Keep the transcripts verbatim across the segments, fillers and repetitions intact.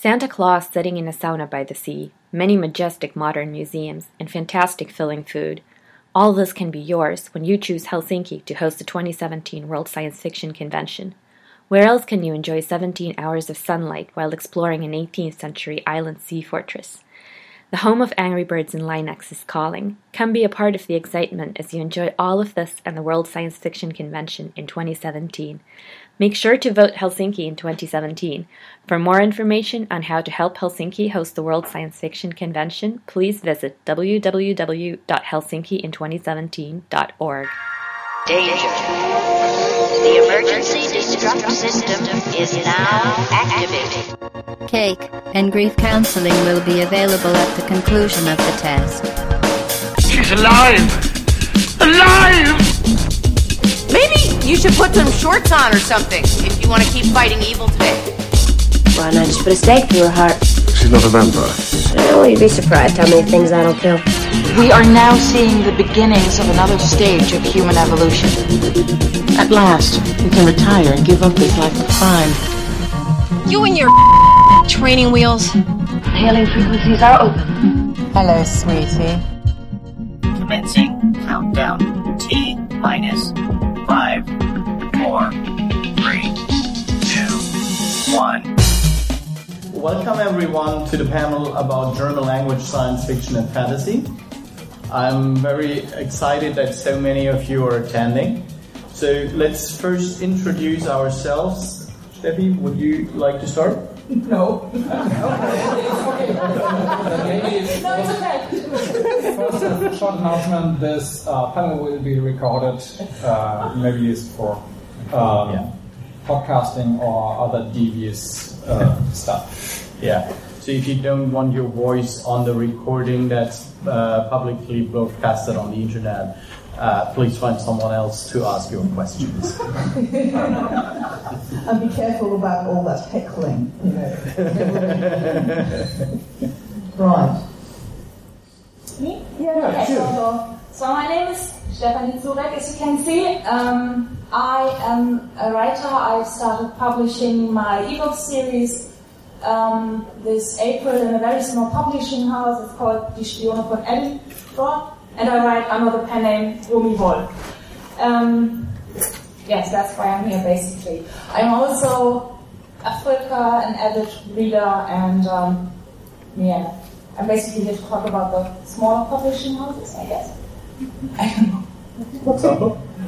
Santa Claus sitting in a sauna by the sea, many majestic modern museums, and fantastic filling food. All this can be yours when you choose Helsinki to host the twenty seventeen World Science Fiction Convention. Where else can you enjoy seventeen hours of sunlight while exploring an eighteenth century island sea fortress? The home of Angry Birds and Linux is calling. Come be a part of the excitement as you enjoy all of this and the World Science Fiction Convention in twenty seventeen. Make sure to vote Helsinki in twenty seventeen. For more information on how to help Helsinki host the World Science Fiction Convention, please visit w w w dot helsinki in twenty seventeen dot org. Danger. The emergency destruct system is now activated. Cake and grief counseling will be available at the conclusion of the test. She's alive! Alive! Maybe you should put some shorts on or something if you want to keep fighting evil today. Why not just put a stake through her heart? She's not a vampire. Well, you'd be surprised how many things that'll kill. We are now seeing the beginnings of another stage of human evolution. At last, we can retire and give up this life of crime. You and your training wheels. Hailing frequencies are open. Hello, sweetie. Commencing countdown. T minus five, four, three, two, one. Welcome everyone to the panel about German language, science fiction and fantasy. I'm very excited that so many of you are attending. So let's first introduce ourselves. Steffi, would you like to start? No. It's okay. No, it's okay. First, a short announcement. This uh, panel will be recorded. Uh, maybe used for um, yeah. podcasting or other devious uh, stuff. Yeah. So if you don't want your voice on the recording that's uh, publicly broadcasted on the internet, uh, please find someone else to ask your questions. And be careful about all that heckling, you know. Right. Me? Yeah, yeah, okay, so, so my name is Stefanie Zurek. As you can see, um, I am a writer. I started publishing my ebook series um, this April in a very small publishing house. It's called Die Spione von Edinburgh, and I write under the pen name Rumi Woll. Um, yes, that's why I'm here basically. I'm also a Frilka, an avid reader, and um, yeah, I'm basically here to talk about the smaller publishing houses, I guess. I don't know. What's up?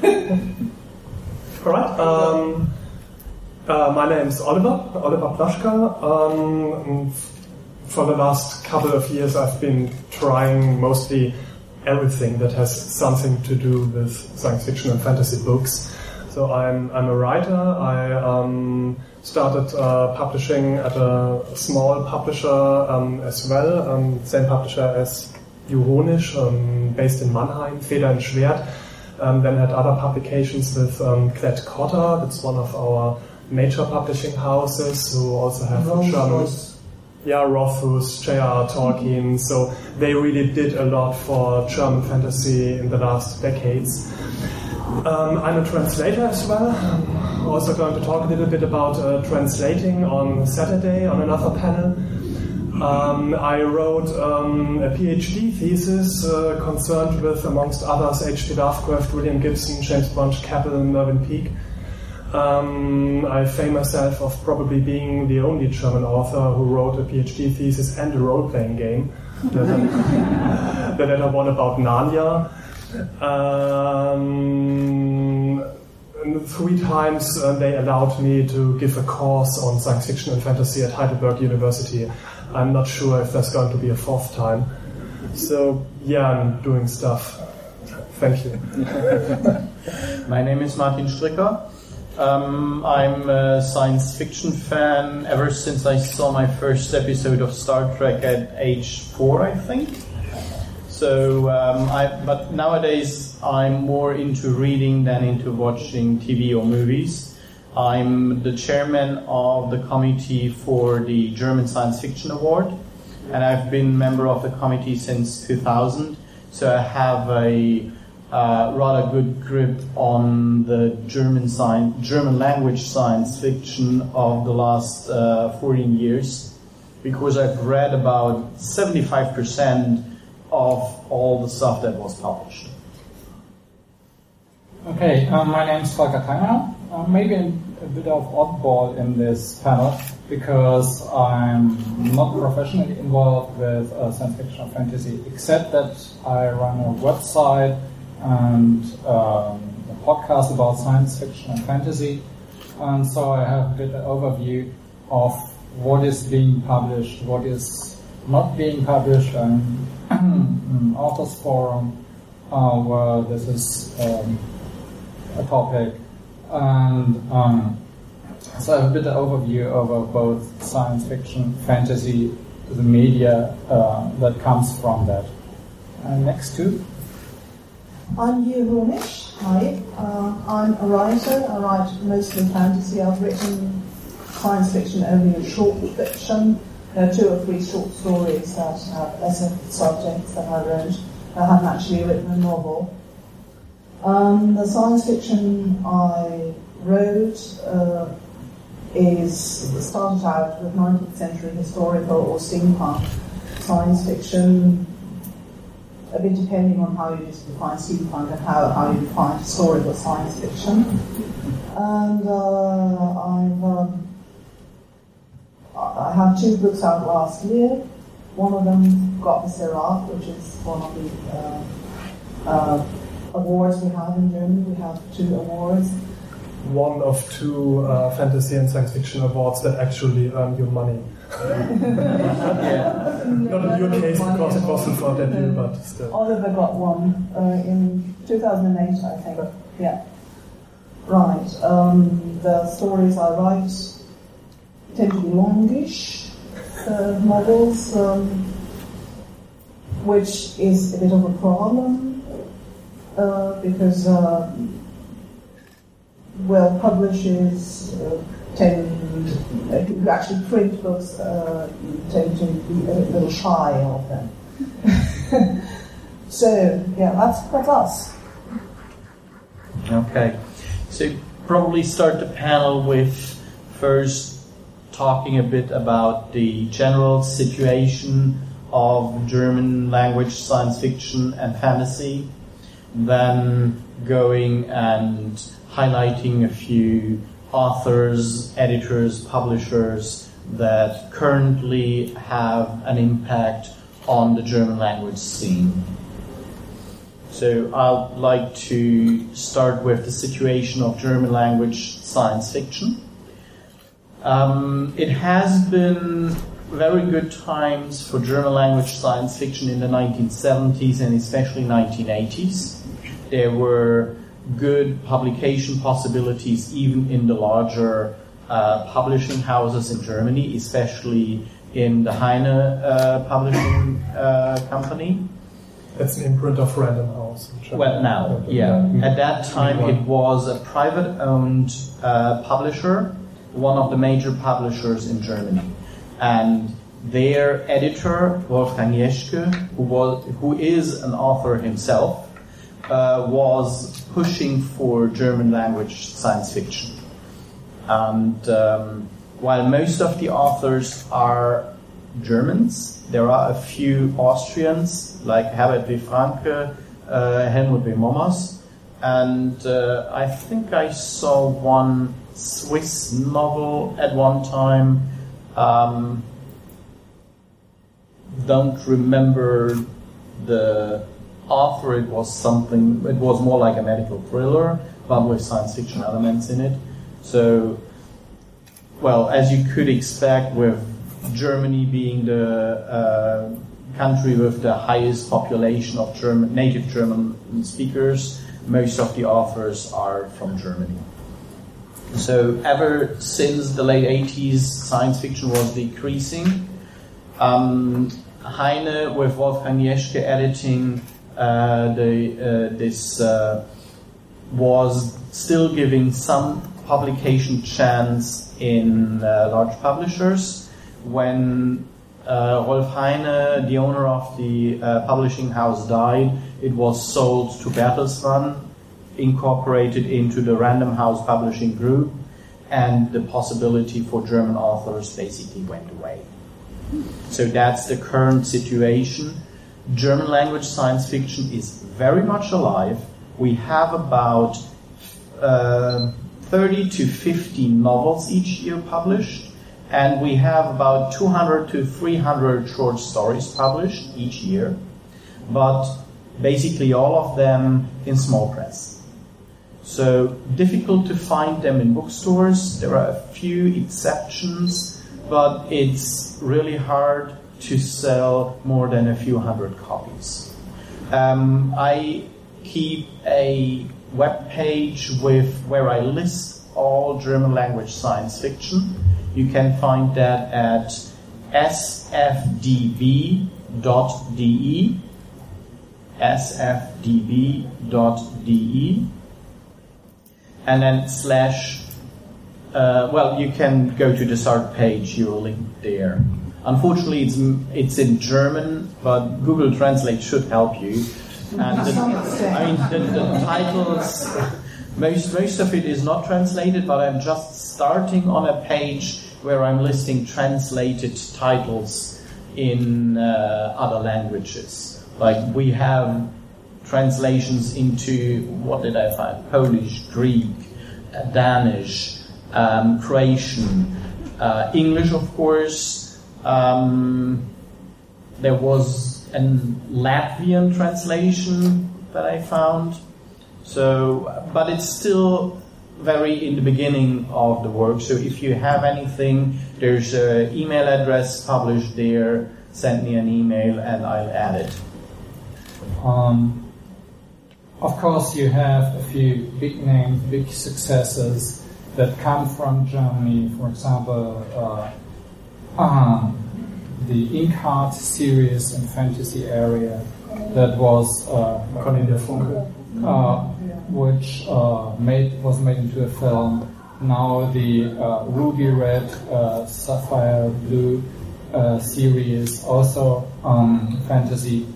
All right. Um, uh, my name is Oliver, Oliver Plaschka. Um, for the last couple of years, I've been trying mostly everything that has something to do with science fiction and fantasy books. So I'm I'm a writer. I um, started uh, publishing at a small publisher um, as well, um, same publisher as Euronisch, um, based in Mannheim, Feder und Schwert. Um, then had other publications with um, Klett Cotta, that's one of our major publishing houses, who also have German. Yeah, Rothfuss, J R R Tolkien. So they really did a lot for German fantasy in the last decades. Um, I'm a translator as well. I'm also going to talk a little bit about uh, translating on Saturday on another panel. Um, I wrote um, a PhD thesis uh, concerned with, amongst others, H P Lovecraft, William Gibson, James Branch Cabell, and Mervyn Peake. Um, I fame myself of probably being the only German author who wrote a PhD thesis and a role-playing game. The latter one about Narnia. Um, three times uh, they allowed me to give a course on science fiction and fantasy at Heidelberg University. I'm not sure if there's going to be a fourth time. So, yeah, I'm doing stuff. Thank you. My name is Martin Stricker. Um, I'm a science fiction fan ever since I saw my first episode of Star Trek at age four, I think. So, um, I, but nowadays I'm more into reading than into watching T V or movies. I'm the chairman of the committee for the German Science Fiction Award, and I've been member of the committee since two thousand. So I have a uh, rather good grip on the German science, German language science fiction of the last uh, fourteen years. because I've read about seventy-five percent of all the stuff that was published. Okay, um, my name is Volker Tanger. Uh, maybe a, a bit of oddball in this panel because I'm not professionally involved with uh, science fiction or fantasy, except that I run a website and um, a podcast about science fiction and fantasy. And so I have a bit of overview of what is being published, what is not being published, and an authors forum uh, where this is um, a topic. And um, so I have a bit of overview over both science fiction, fantasy, the media uh, that comes from that. And next two. I'm Hugh Hornish. Hi. Uh, I'm a writer. I write mostly fantasy. I've written science fiction only in short fiction. There are two or three short stories that have lesser subjects that I wrote. I haven't actually written a novel. Um, the science fiction I wrote uh, is started out with nineteenth century historical or steampunk science fiction, a bit depending on how you define steampunk and how, how you define historical science fiction. And uh, I've um, I have two books out last year. One of them got the Seraph, which is one of the uh, uh, awards we have in Germany. We have two awards. One of two uh, fantasy and science fiction awards that actually earn you money. yeah. Not in your case because it wasn't for that year, but still. Oliver got one uh, in two thousand eight, I think. Yeah. Right. Um, the stories I write tend to be longish uh, novels, um, which is a bit of a problem uh, because, uh, well, publishers uh, tend uh, to actually print books uh, tend to be a little shy of them. So, yeah, that's, that's us. Okay. So probably start the panel with first talking a bit about the general situation of German language science fiction and fantasy, then going and highlighting a few authors, editors, publishers that currently have an impact on the German language scene. So I'd like to start with the situation of German language science fiction. Um, it has been very good times for German language science fiction in the nineteen seventies and especially nineteen eighties. There were good publication possibilities even in the larger uh, publishing houses in Germany, especially in the Heine uh, publishing uh, company. That's an imprint of Random House. Well, now, yeah. At that time, it was a private-owned uh, publisher, one of the major publishers in Germany. And their editor, Wolfgang Jeschke, who, was, who is an author himself, uh, was pushing for German language science fiction. And um, while most of the authors are Germans, there are a few Austrians, like Herbert W. Franke, uh, Helmut W. Mommers, and uh, I think I saw one Swiss novel at one time. Um, don't remember the author. It was something. It was more like a medical thriller, but with science fiction elements in it. So, well, as you could expect, with Germany being the uh, country with the highest population of German, native German speakers, most of the authors are from Germany. So ever since the late eighties, science fiction was decreasing. Um, Heine, with Wolfgang Jeschke editing, uh, the, uh, this uh, was still giving some publication chance in uh, large publishers. When uh, Rolf Heine, the owner of the uh, publishing house, died, it was sold to Bertelsmann, incorporated into the Random House publishing group, and the possibility for German authors basically went away. So that's the current situation. German language science fiction is very much alive. We have about uh, thirty to fifty novels each year published, and we have about two hundred to three hundred short stories published each year, but basically all of them in small press. So difficult to find them in bookstores. There are a few exceptions, but it's really hard to sell more than a few hundred copies. Um, I keep a web page with where I list all German language science fiction. You can find that at s f d b dot d e, s f d b dot d e, and then slash, uh, well, you can go to the start page, you're linked there. Unfortunately, it's it's in German, but Google Translate should help you. And the, I mean, the, the titles, most most of it is not translated, but I'm just starting on a page where I'm listing translated titles in uh, other languages. Like we have translations into, what did I find? Polish, Greek, uh, Danish, um, Croatian, uh, English, of course. Um, there was a Latvian translation that I found. So, but it's still very in the beginning of the work. So if you have anything, there's an email address published there. Send me an email and I'll add it. Um, of course, you have a few big names, big successes that come from Germany. For example, uh, um, the Inkheart series in fantasy area that was uh, Cornelia Funke. Uh, which uh, made was made into a film. Now the uh, Ruby Red, uh, Sapphire Blue uh, series, also um, fantasy.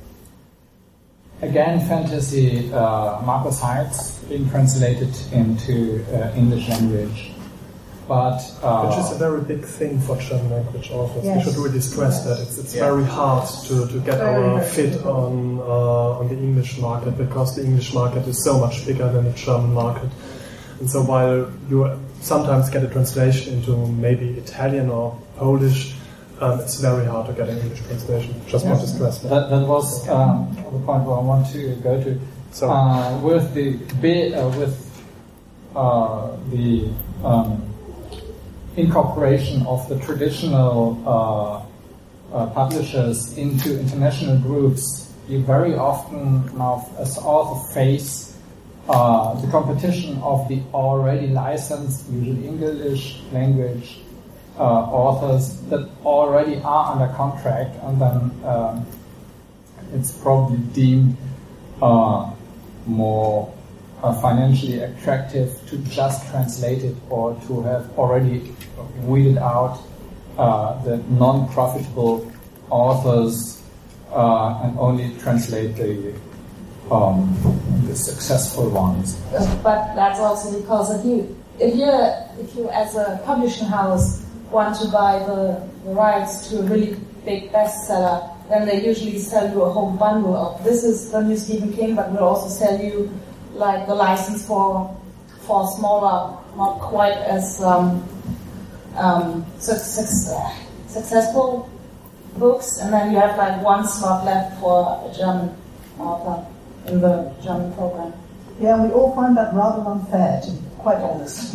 Again, fantasy. Uh, Marcus Heitz being translated into uh, English language, but uh, which is a very big thing for German language authors. Yes. We should really stress Yes. that it's, it's Yeah. very hard to, to get Very, our very fit difficult. on uh, on the English market, because the English market is so much bigger than the German market. And so while you sometimes get a translation into maybe Italian or Polish, um, it's very hard to get an English translation. Just Yes. want to stress that. That, that was um, the point where I want to go to. So uh, with the bi- uh, with uh, the um, incorporation of the traditional uh, uh, publishers into international groups, you very often now as author face uh, the competition of the already licensed, usually English language uh, authors that already are under contract, and then um, it's probably deemed uh, more uh, financially attractive to just translate it, or to have already weeded out uh, the non-profitable authors uh, and only translate the um, the successful ones. But that's also because if you, if you, if you as a publishing house want to buy the, the rights to a really big bestseller, then they usually sell you a whole bundle of, this is the new Stephen King, but we'll also sell you like the license for for smaller, not quite as um, um, success, successful books, and then you have like one slot left for a German author in the German program. Yeah, and we all find that rather unfair, to be quite honest.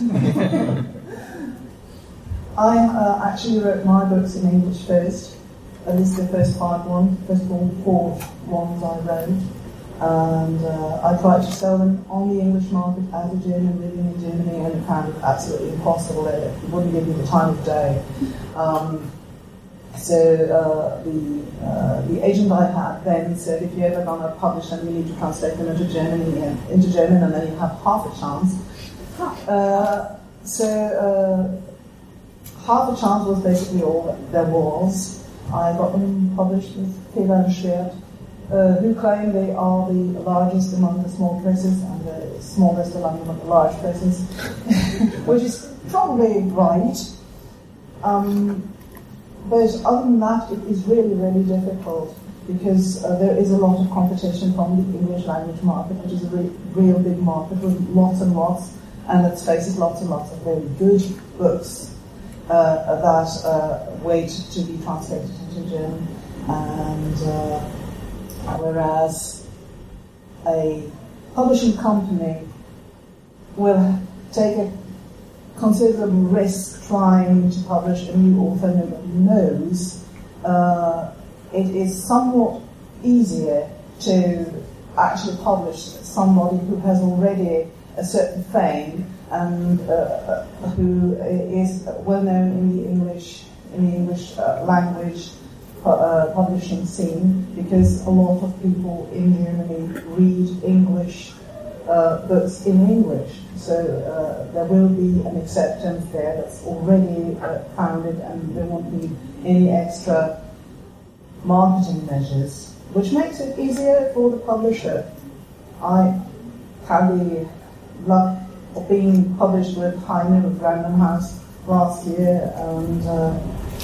I uh, actually wrote my books in English first. At least the first five ones, first of all, four ones I wrote. And uh, I tried to sell them on the English market as a German living in Germany, and found it absolutely impossible. It wouldn't give me the time of day. Um, so uh, the uh, the agent I had then said, if you're ever going to publish them, you need to translate them into Germany and into German, and then you have half a chance. Uh, so uh, half a chance was basically all that there was. I got them published with Fehler and Schwert, uh, who claim they are the largest among the small presses and the smallest among the large presses, which is probably right. Um, but other than that, it is really, really difficult because uh, there is a lot of competition from the English language market, which is a re- real big market with lots and lots, and let's face it, lots and lots of very good books uh, that uh, wait to be translated into German. And uh, whereas a publishing company will take a considerable risk trying to publish a new author nobody knows, uh, it is somewhat easier to actually publish somebody who has already a certain fame and uh, who is well known in the English in the English uh, language uh, publishing scene, because a lot of people in Germany read English uh, books in English. So uh, there will be an acceptance there that's already uh, founded, and there won't be any extra marketing measures, which makes it easier for the publisher. I had the luck of being published with Heine of Random House last year, and uh,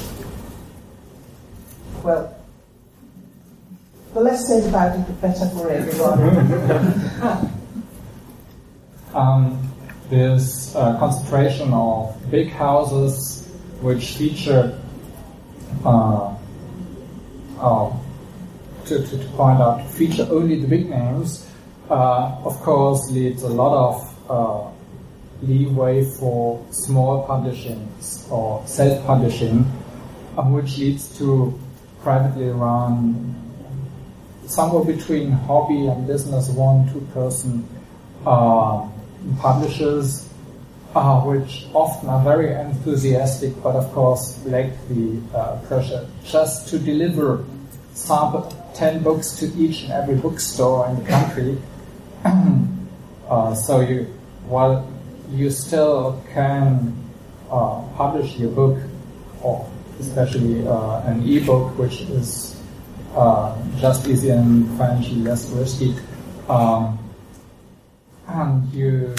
well, the less said about it, the better for everyone. um, this uh, concentration of big houses which feature uh, uh, to, to, to point out feature only the big names, uh, of course leads a lot of uh, leeway for small publishings or self-publishing, um, which leads to privately run, somewhere between hobby and business, one, two person uh, publishers, uh, which often are very enthusiastic, but of course lack the uh, pressure just to deliver sample ten books to each and every bookstore in the country. uh, so you, while you still can uh, publish your book, or especially uh, an e-book, which is uh, just easier and financially less risky, um, and you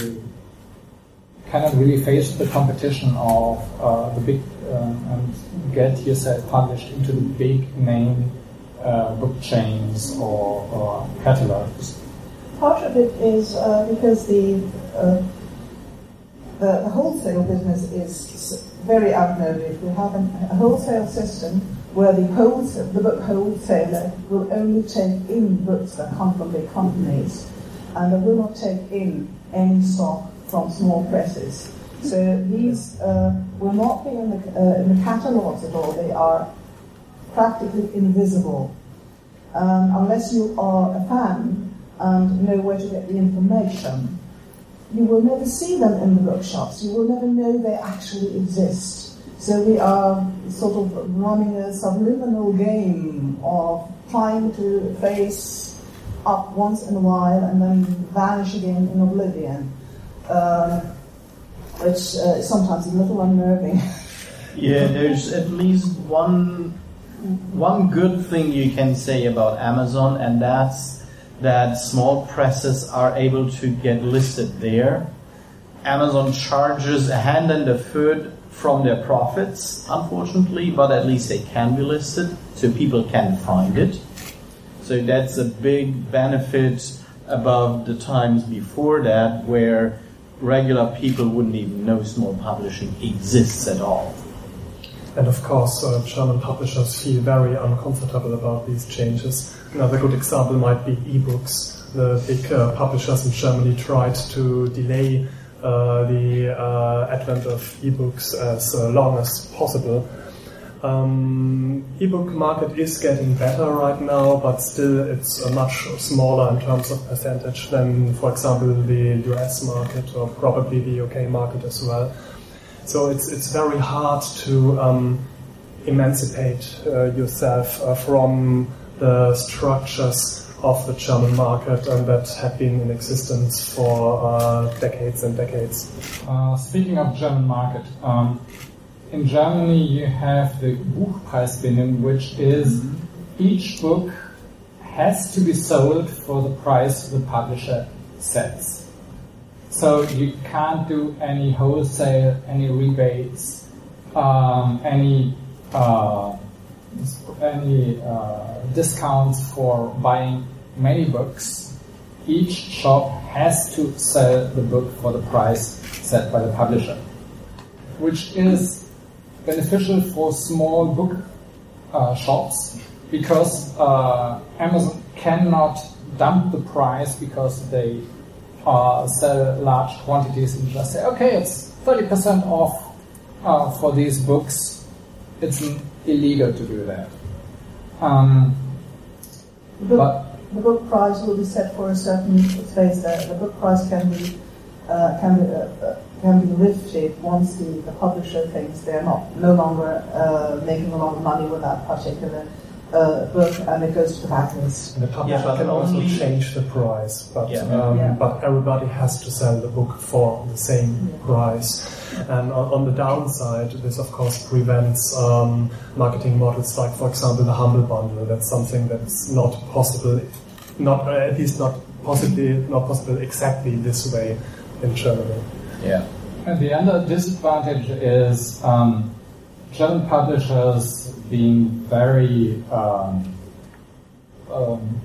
cannot really face the competition of uh, the big um, and get yourself published into the big name uh, book chains or, or catalogs. Part of it is uh, because the, uh, the the wholesale business is very outmoded. We have an, a wholesale system where the wholesale, the book wholesaler will only take in books that come from big companies, and they will not take in any stock from small presses. So these uh, will not be in the, uh, in the catalogs at all. They are practically invisible. Um, unless you are a fan and know where to get the information, you will never see them in the bookshops. You will never know they actually exist. So we are sort of running a subliminal game of trying to face up once in a while and then vanish again in oblivion, um, which uh, is sometimes a little unnerving. Yeah, there's at least one one good thing you can say about Amazon, and that's that small presses are able to get listed there. Amazon charges a hand and a foot from their profits, unfortunately, but at least they can be listed, so people can find it. So that's a big benefit above the times before that, where regular people wouldn't even know small publishing exists at all. And of course, uh, German publishers feel very uncomfortable about these changes. Another good example might be ebooks. The big uh, publishers in Germany tried to delay uh, the uh, advent of ebooks as uh, long as possible. Um, ebook market is getting better right now, but still it's uh, much smaller in terms of percentage than, for example, the U S market or probably the U K market as well. So it's it's very hard to um, emancipate uh, yourself uh, from the structures of the German market and that have been in existence for uh, decades and decades. Uh, speaking of German market, um, in Germany you have the Buchpreisbindung, which is mm-hmm. each book has to be sold for the price the publisher sets. So you can't do any wholesale, any rebates, um, any uh, many uh, discounts for buying many books, each shop has to sell the book for the price set by the publisher, which is beneficial for small book uh, shops because uh, Amazon cannot dump the price because they uh, sell large quantities and just say, okay, it's thirty percent off uh, for these books. It's illegal to do that. Um, the, book, but the book price will be set for a certain phase. There, the book price can be uh, can be uh, uh, can be lifted once the, the publisher thinks they're not no longer uh, making a lot of money with that particular uh, book, and it goes to the backlist. And the publisher Yeah, can but also only- change the price, but Yeah. um, Yeah. but everybody has to sell the book for the same Yeah. price. And on, on the downside, this of course prevents um, marketing models like, for example, the Humble Bundle. That's something that's not possible, not uh, at least not possibly not possible exactly this way in Germany. Yeah. And the other disadvantage is um, German publishers being very um, um,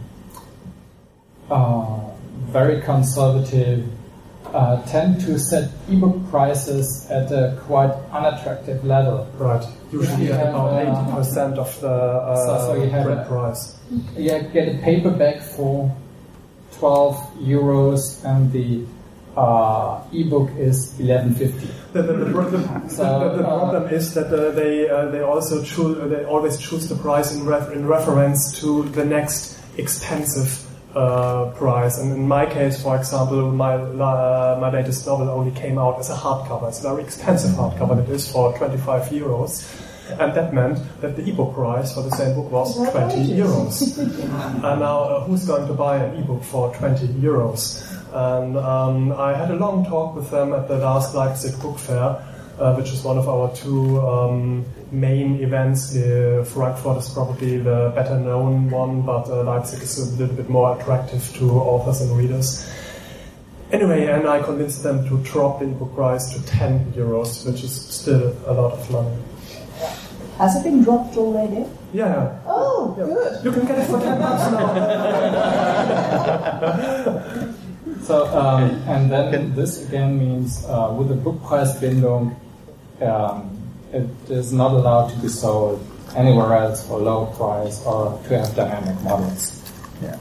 uh, very conservative, uh, tend to set ebook prices at a quite unattractive level. Right. Usually You at have, about uh, eighty percent of the uh, So- so you have print a- price. Yeah, get a paperback for twelve euros, and the uh, ebook is eleven fifty. The, the, the, the, the, So, the, the uh, problem is that uh, they uh, they also choose they always choose the price in ref, in reference to the next expensive uh, price. And in my case, for example, my uh, my latest novel only came out as a hardcover. It's a very expensive hardcover. It is for twenty-five euros. And that meant that the ebook price for the same book was twenty euros. And now, uh, who's going to buy an ebook for twenty euros? And um, I had a long talk with them at the last Leipzig Book Fair, uh, which is one of our two um, main events. The Frankfurt is probably the better known one, but uh, Leipzig is a little bit more attractive to authors and readers. Anyway, and I convinced them to drop the ebook price to ten euros, which is still a lot of money. Has it been dropped already? Yeah. Oh, Yeah. good. You can get it for ten bucks now. So, um, and then this again means uh, with the book price Bindung, um, it is not allowed to be sold anywhere else for low price or to have dynamic models. Yeah.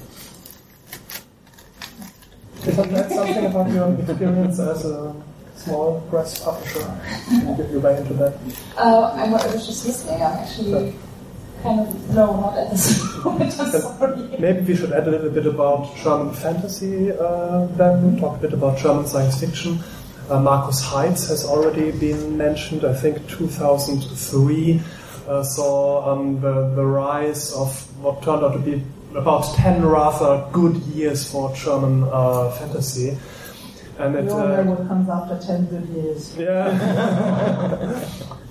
Is that something about your experience as a small press publisher? Can you get your way into that? Uh, I wa- I was just listening. I'm actually kind of, no, not at this moment. I'm sorry. Maybe we should add a little bit about German fantasy uh, then, talk a bit about German science fiction. Uh, Markus Heitz has already been mentioned. I think two thousand three uh, saw um, the, the rise of what turned out to be about ten rather good years for German uh, fantasy. And it, We all uh, know what comes after ten good years. Yeah.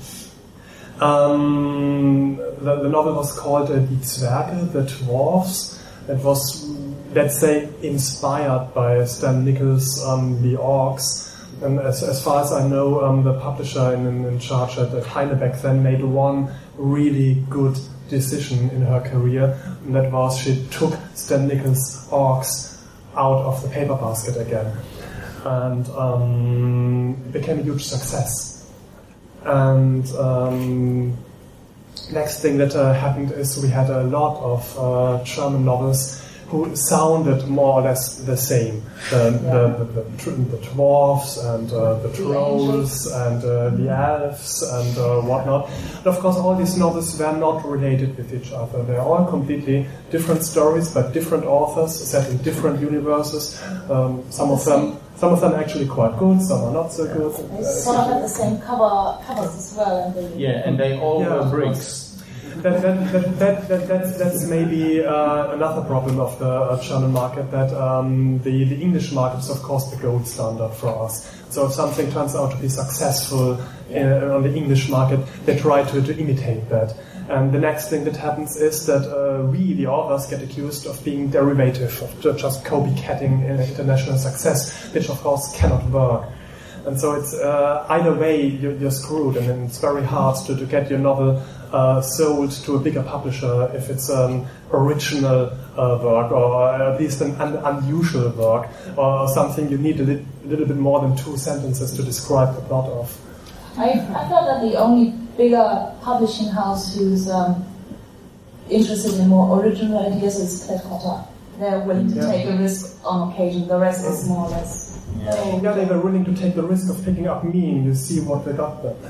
um, the, the novel was called uh, Die Zwerge, the Dwarfs. It was, let's say, inspired by Stan Nichols' um, The Orcs. And as, as far as I know, um, the publisher in, in, in charge at, at Heinebeck then made one really good decision in her career, and that was she took Stan Nichols' Orcs out of the paper basket again. And um, it became a huge success. And um, next thing that uh, happened is we had a lot of uh, German novels who sounded more or less the same. The, the, the, the, the dwarfs and uh, the trolls and uh, the elves and uh, whatnot. And of course all these novels were not related with each other. They're all completely different stories by different authors set in different universes. Um, some of them some of them actually quite good, some are not so good. They sort of have the same cover covers as well. And they, Yeah, and they all Yeah, were of bricks. That, that, that, that, that, that's, that's maybe uh, another problem of the uh, German market, that um, the, the English market is of course the gold standard for us. So if something turns out to be successful uh, on the English market, they try to, to imitate that. And the next thing that happens is that uh, we, the authors, get accused of being derivative, of ju- just copycatting uh, international success, which of course cannot work. And so it's uh, either way you're, you're screwed, and then it's very hard to, to get your novel uh, sold to a bigger publisher if it's an original uh, work, or at least an un- unusual work, or something you need a li- little bit more than two sentences to describe the plot of. I, I thought that the only bigger publishing house who's um, interested in more original ideas is Klett-Cotta. They're willing to Yeah. take a risk on occasion. The rest is more or less. Yeah. yeah, they were willing to take the risk of picking up me, and you see what they got there.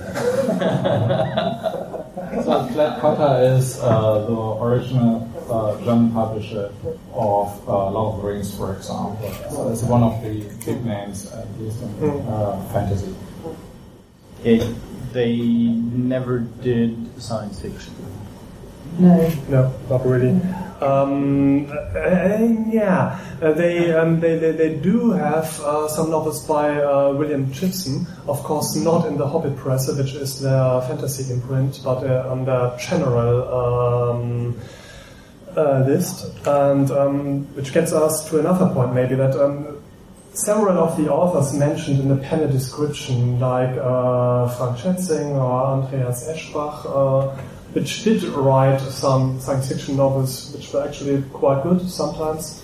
So Klett-Cotta is uh, the original uh, German publisher of uh, Lord of the Rings, for example. So it's one of the big names, at least in uh, fantasy. It, they never did science fiction. No. No, not really. Um, uh, yeah, uh, they, um, they they they do have uh, some novels by uh, William Gibson. Of course, not in the Hobbit Press, which is their fantasy imprint, but uh, on their general um, uh, list. And um, which gets us to another point, maybe that. Um, Several of the authors mentioned in the panel description, like uh, Frank Schätzing or Andreas Eschbach, uh, which did write some science fiction novels, which were actually quite good sometimes.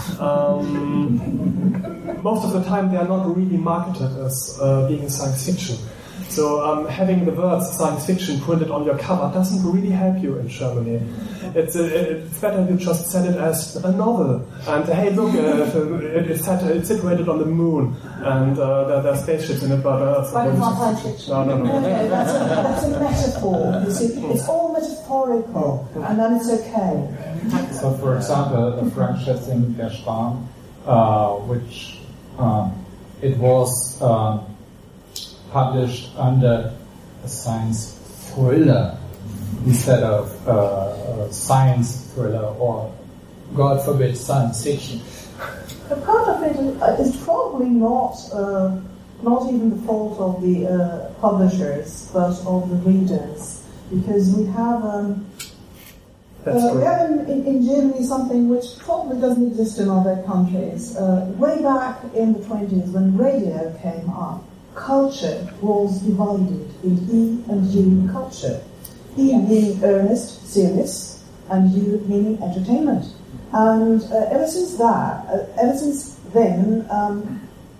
Um, most of the time, they are not really marketed as uh, being science fiction. So um, having the words science fiction printed on your cover doesn't really help you in Germany. It's, uh, it's better you just sell it as a novel. And hey, look, uh, it's, set, it's situated on the moon, and uh, there, there are spaceships in it, but... Uh, But it's not science fiction. No, no, no. No, no, that's a, that's a metaphor. You see, it's all metaphorical, and then it's okay. So, for example, the Frank Schätzing Der Schwarm, uh, which uh, it was uh, published under a science thriller instead of uh, a science thriller or, God forbid, science fiction. A part of it is probably not uh, not even the fault of the uh, publishers, but of the readers, because we have um, uh, we have in, in, in Germany something which probably doesn't exist in other countries. Uh, way back in the twenties, when radio came up, culture was divided in E and U culture. E meaning earnest, serious, and U meaning entertainment. And uh, ever since that, uh, ever since then, um,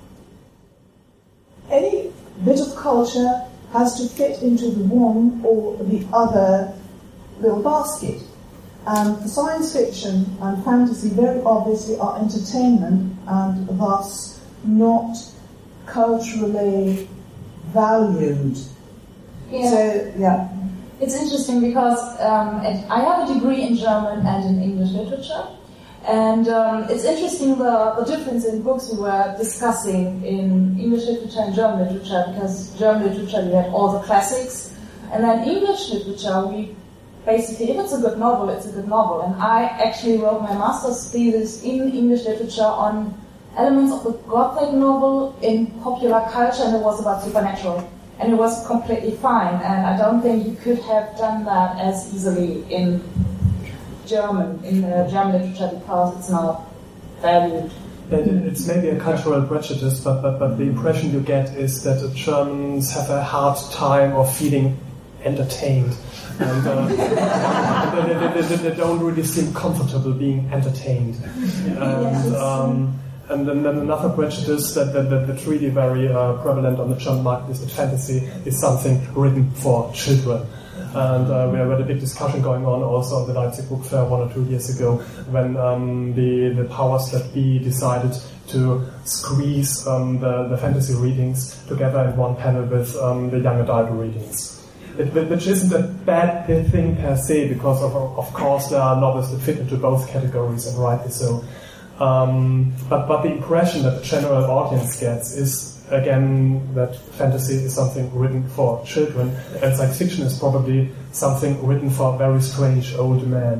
any bit of culture has to fit into the one or the other little basket. And science fiction and fantasy very obviously are entertainment and thus not culturally valued. Yeah. So, yeah. It's interesting because um, it, I have a degree in German and in English literature, and um, it's interesting the, the difference in books we were discussing in English literature and German literature, because German literature we had all the classics, and then English literature we basically, if it's a good novel, it's a good novel. And I actually wrote my master's thesis in English literature on elements of the Gothic novel in popular culture, and it was about supernatural. And it was completely fine, and I don't think you could have done that as easily in German, in the German literature, because it's not valued. It's maybe a cultural prejudice, but, but, but the impression you get is that the Germans have a hard time of feeling entertained. And uh, they, they, they, they don't really seem comfortable being entertained. And, um, And then, then another prejudice that, that, that, that's really very uh, prevalent on the German market is that fantasy is something written for children. And uh, we had a big discussion going on also on the Leipzig Book Fair one or two years ago when um, the, the powers that be decided to squeeze um, the, the fantasy readings together in one panel with um, the young adult readings. It, which isn't a bad thing per se, because of, of course there are novels that fit into both categories, and rightly so. Um, but, but the impression that the general audience gets is, again, that fantasy is something written for children, and science fiction is probably something written for very strange old men.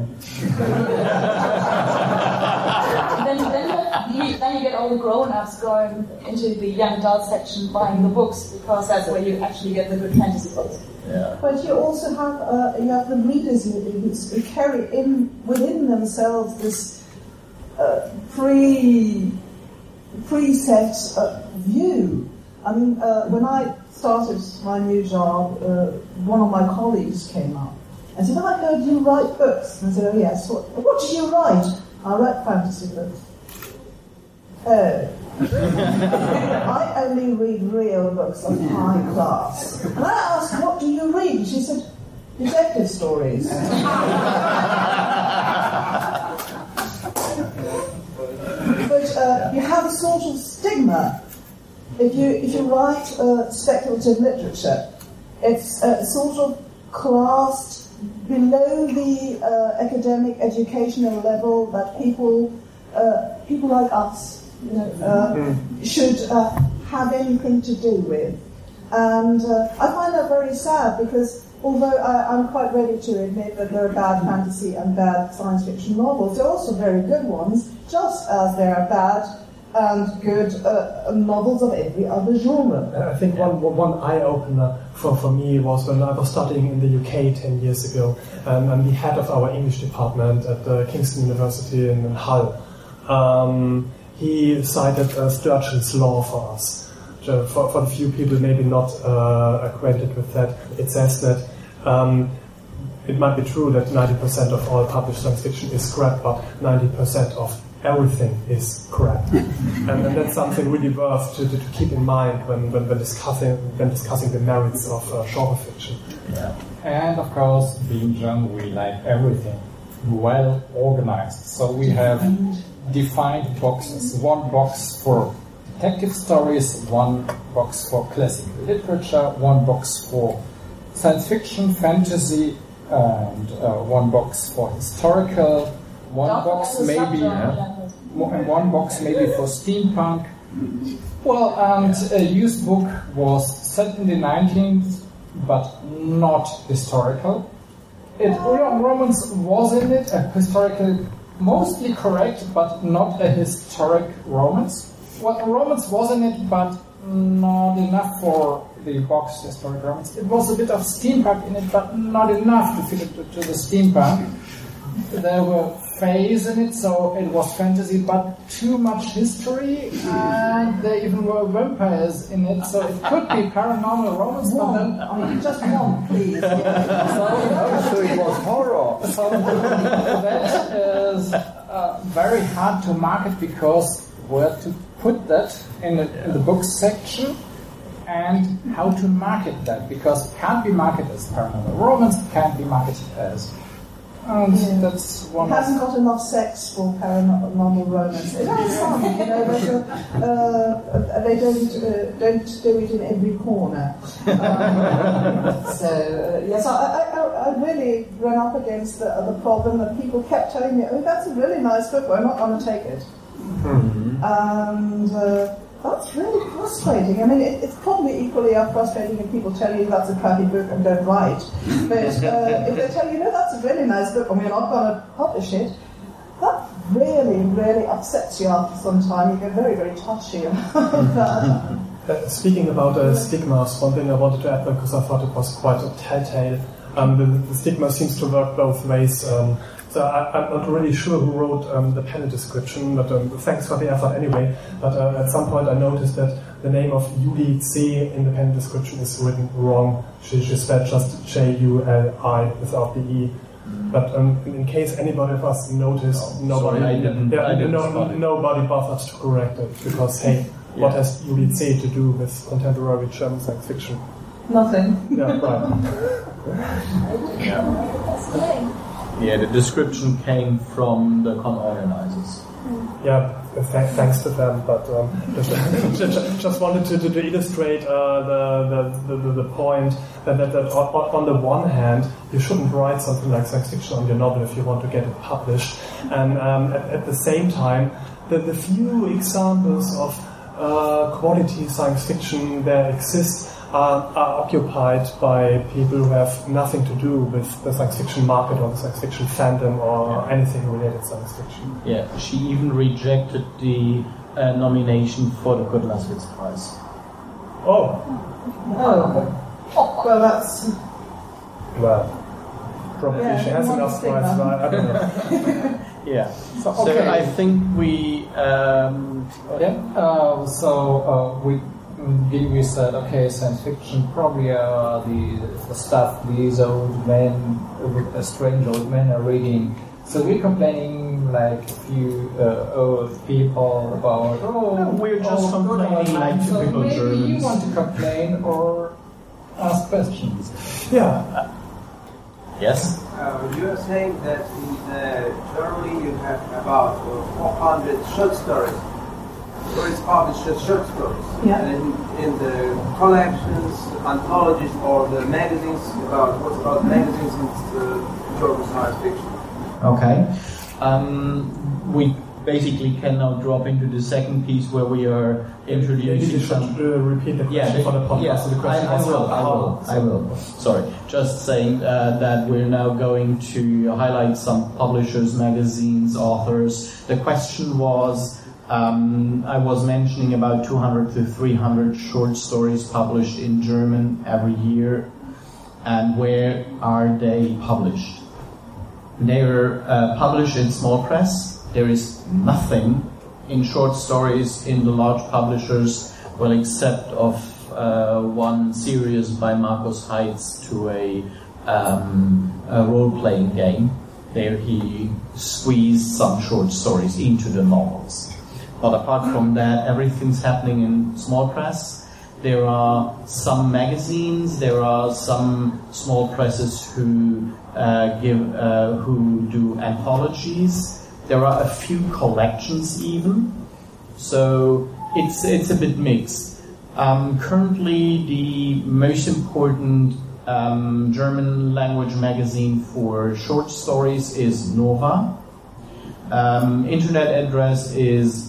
then, then, you, then you get all the grown-ups going into the young adult section buying the books, because that's where you actually get the good fantasy books. Yeah. But you also have uh, you have the readers who, who carry in within themselves this Uh, pre preset uh, view. I mean, uh, when I started my new job, uh, one of my colleagues came up I said, I heard you write books. And I said, oh yes, what, what do you write? I write fantasy books. Oh. I only read real books of high class. And I asked, what do you read? And she said, detective stories. But uh, you have a sort of stigma. If you if you write uh, speculative literature, it's uh, sort of classed below the uh, academic educational level that people uh, people like us, you know, uh, mm. should uh, have anything to do with. And uh, I find that very sad because although I, I'm quite ready to admit that there are bad fantasy and bad science fiction novels, there are also very good ones, just as there are bad and good uh, novels of every other genre. I think one one eye-opener for, for me was when I was studying in the U K ten years ago, um, and the head of our English department at uh, Kingston University in, in Hull, um, he cited uh, Sturgeon's Law for us. For, for the few people maybe not uh, acquainted with that, it says that um, it might be true that ninety percent of all published science fiction is crap, but ninety percent of everything is crap. and, and that's something really worth to, to, to keep in mind when, when, when discussing when discussing the merits of uh, genre fiction. Yeah. And of course, being German, we like everything well organized. So we have defined boxes. One box for detective stories, one box for classical literature, one box for science fiction, fantasy, and uh, one box for historical, one Don't box maybe, yeah, and one box maybe for steampunk. Well, and a used book was set in the nineteenth, but not historical. It romance was in it, a historical, mostly correct, but not a historic romance. Well, a romance was in it, but not enough for the box historic romance. It was a bit of steampunk in it, but not enough to fit it to, to the steampunk. There were fays in it, so it was fantasy, but too much history, and there even were vampires in it, so it could be paranormal romance, but then... Oh, just one, please. so, so it was horror. So that is uh, very hard to market, because where to put that in the, in the books section, and how to market that, because it can't be marketed as paranormal romance, it can't be marketed as... And yeah. that's one. It hasn't got enough sex for paranormal romance. It has some, you know, but, uh, they don't uh, don't do it in every corner. Um, so uh, yes, I, I, I really ran up against the, the problem that people kept telling me, "Oh, that's a really nice book. We're not going to take it," mm-hmm. and. Uh, That's really frustrating. I mean, it, it's probably equally as frustrating if people tell you that's a crappy book and don't write. But uh, if they tell you, no, that's a really nice book and we're not going to publish it, that really, really upsets you after some time. You get very, very touchy about that. Uh, speaking about uh, stigmas, one thing I wanted to add, because I thought it was quite a telltale. Um, the, the stigma seems to work both ways. Um, So I, I'm not really sure who wrote um, the panel description, but um, thanks for the effort anyway. But uh, at some point I noticed that the name of Julie C in the panel description is written wrong. She, she spelled just J U L I without the E. But um, in, in case anybody of us noticed, oh, nobody, sorry, I didn't, yeah, I didn't no, nobody bothered to correct it, because hey, yeah. What has Julie C to do with contemporary German science fiction? Nothing. Yeah, right. yeah. Yeah, the description came from the con organizers. Yeah, th- thanks to them. But um, just, just wanted to, to, to illustrate uh, the, the, the, the point that, that, that on, on the one hand, you shouldn't write something like science fiction on your novel if you want to get it published. And um, at, at the same time, the, the few examples of uh, quality science fiction there exist Are, are occupied by people who have nothing to do with the science fiction market or the science fiction fandom or yeah. anything related to science fiction. Yeah, she even rejected the uh, nomination for the Kurt Laswitz Prize. Oh. Oh. Well, that's... Well, probably yeah, she has enough prize, right? I don't know. Yeah. So, okay. So I think we... Um, yeah. Uh, so uh, we... we, we said, okay, science fiction probably are the, the stuff these old men, uh, strange old men are reading. So we're complaining like a few uh, old people about, oh, no, we're just oh, complaining like so typical maybe Germans. you want to complain or ask questions. Yeah. Yes? Uh, you are saying that in uh, Germany you have about uh, four hundred short stories. Stories published as short stories. Yeah. And in, in the collections, anthologies, or the magazines, about what's about magazines in uh, German science fiction. Okay. Um, we basically can now drop into the second piece where we are introducing Maybe you should some... uh, repeat the question Yeah, for the podcast. yeah, So the question I, I was will, how- I will, I will. Sorry, just saying uh, that we're now going to highlight some publishers, magazines, authors. The question was, um, I was mentioning about two hundred to three hundred short stories published in German every year, and where are they published? They are uh, published in small press. There is nothing in short stories in the large publishers, well, except of uh, one series by Markus Heitz to a, um, a role-playing game. There he squeezed some short stories into the novels. But apart from that, everything's happening in small press. There are some magazines, there are some small presses who uh, give, uh, who do anthologies. There are a few collections even, so it's it's a bit mixed. Um, currently, the most important um, German language magazine for short stories is Nova. Um, internet address is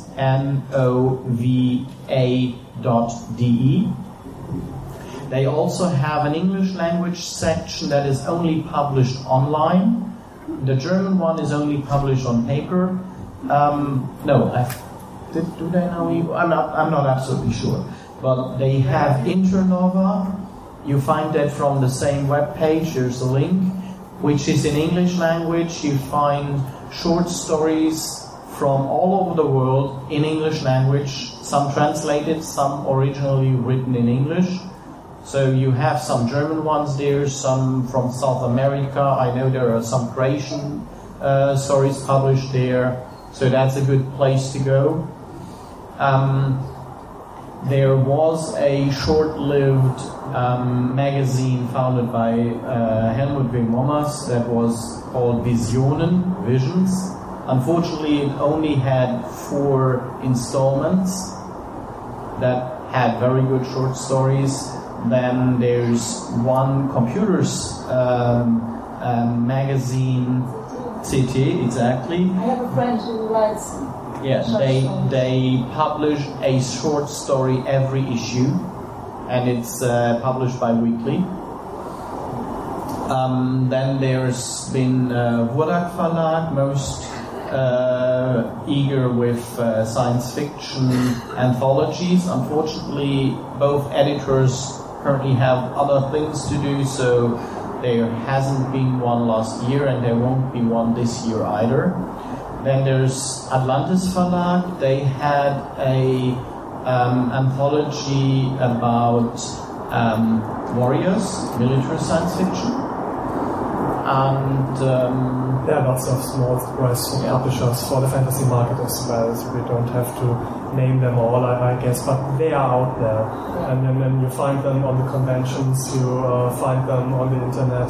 nova dot de. They also have an English language section that is only published online. The German one is only published on paper. Um, no, I, did, do they know? I'm not. I'm not absolutely sure. But they have Internova. You find that from the same web page. There's a link, which is in English language. You find short stories from all over the world in English language. Some translated, some originally written in English. So you have some German ones there, some from South America. I know there are some Croatian uh, stories published there. So that's a good place to go. Um, there was a short-lived um, magazine founded by uh, Helmut Wing-Mommers that was called Visionen, Visions. Unfortunately, it only had four installments that had very good short stories. Then there's one computers um, um, magazine, C T, exactly. I have a friend who writes. Yeah, they they publish a short story every issue, and it's uh, published bi-weekly. Um, then there's been uh, Wodak Verlag, most uh, eager with uh, science fiction anthologies. Unfortunately, both editors currently have other things to do, so there hasn't been one last year, and there won't be one this year either. Then there's Atlantis Verlag. They had a um, anthology about um, warriors, military science fiction, and um, there are lots of small price yeah. publishers for the fantasy market as well, so we don't have to name them all, I, I guess, but they are out there. Yeah. And then, then you find them on the conventions, you uh, find them on the internet.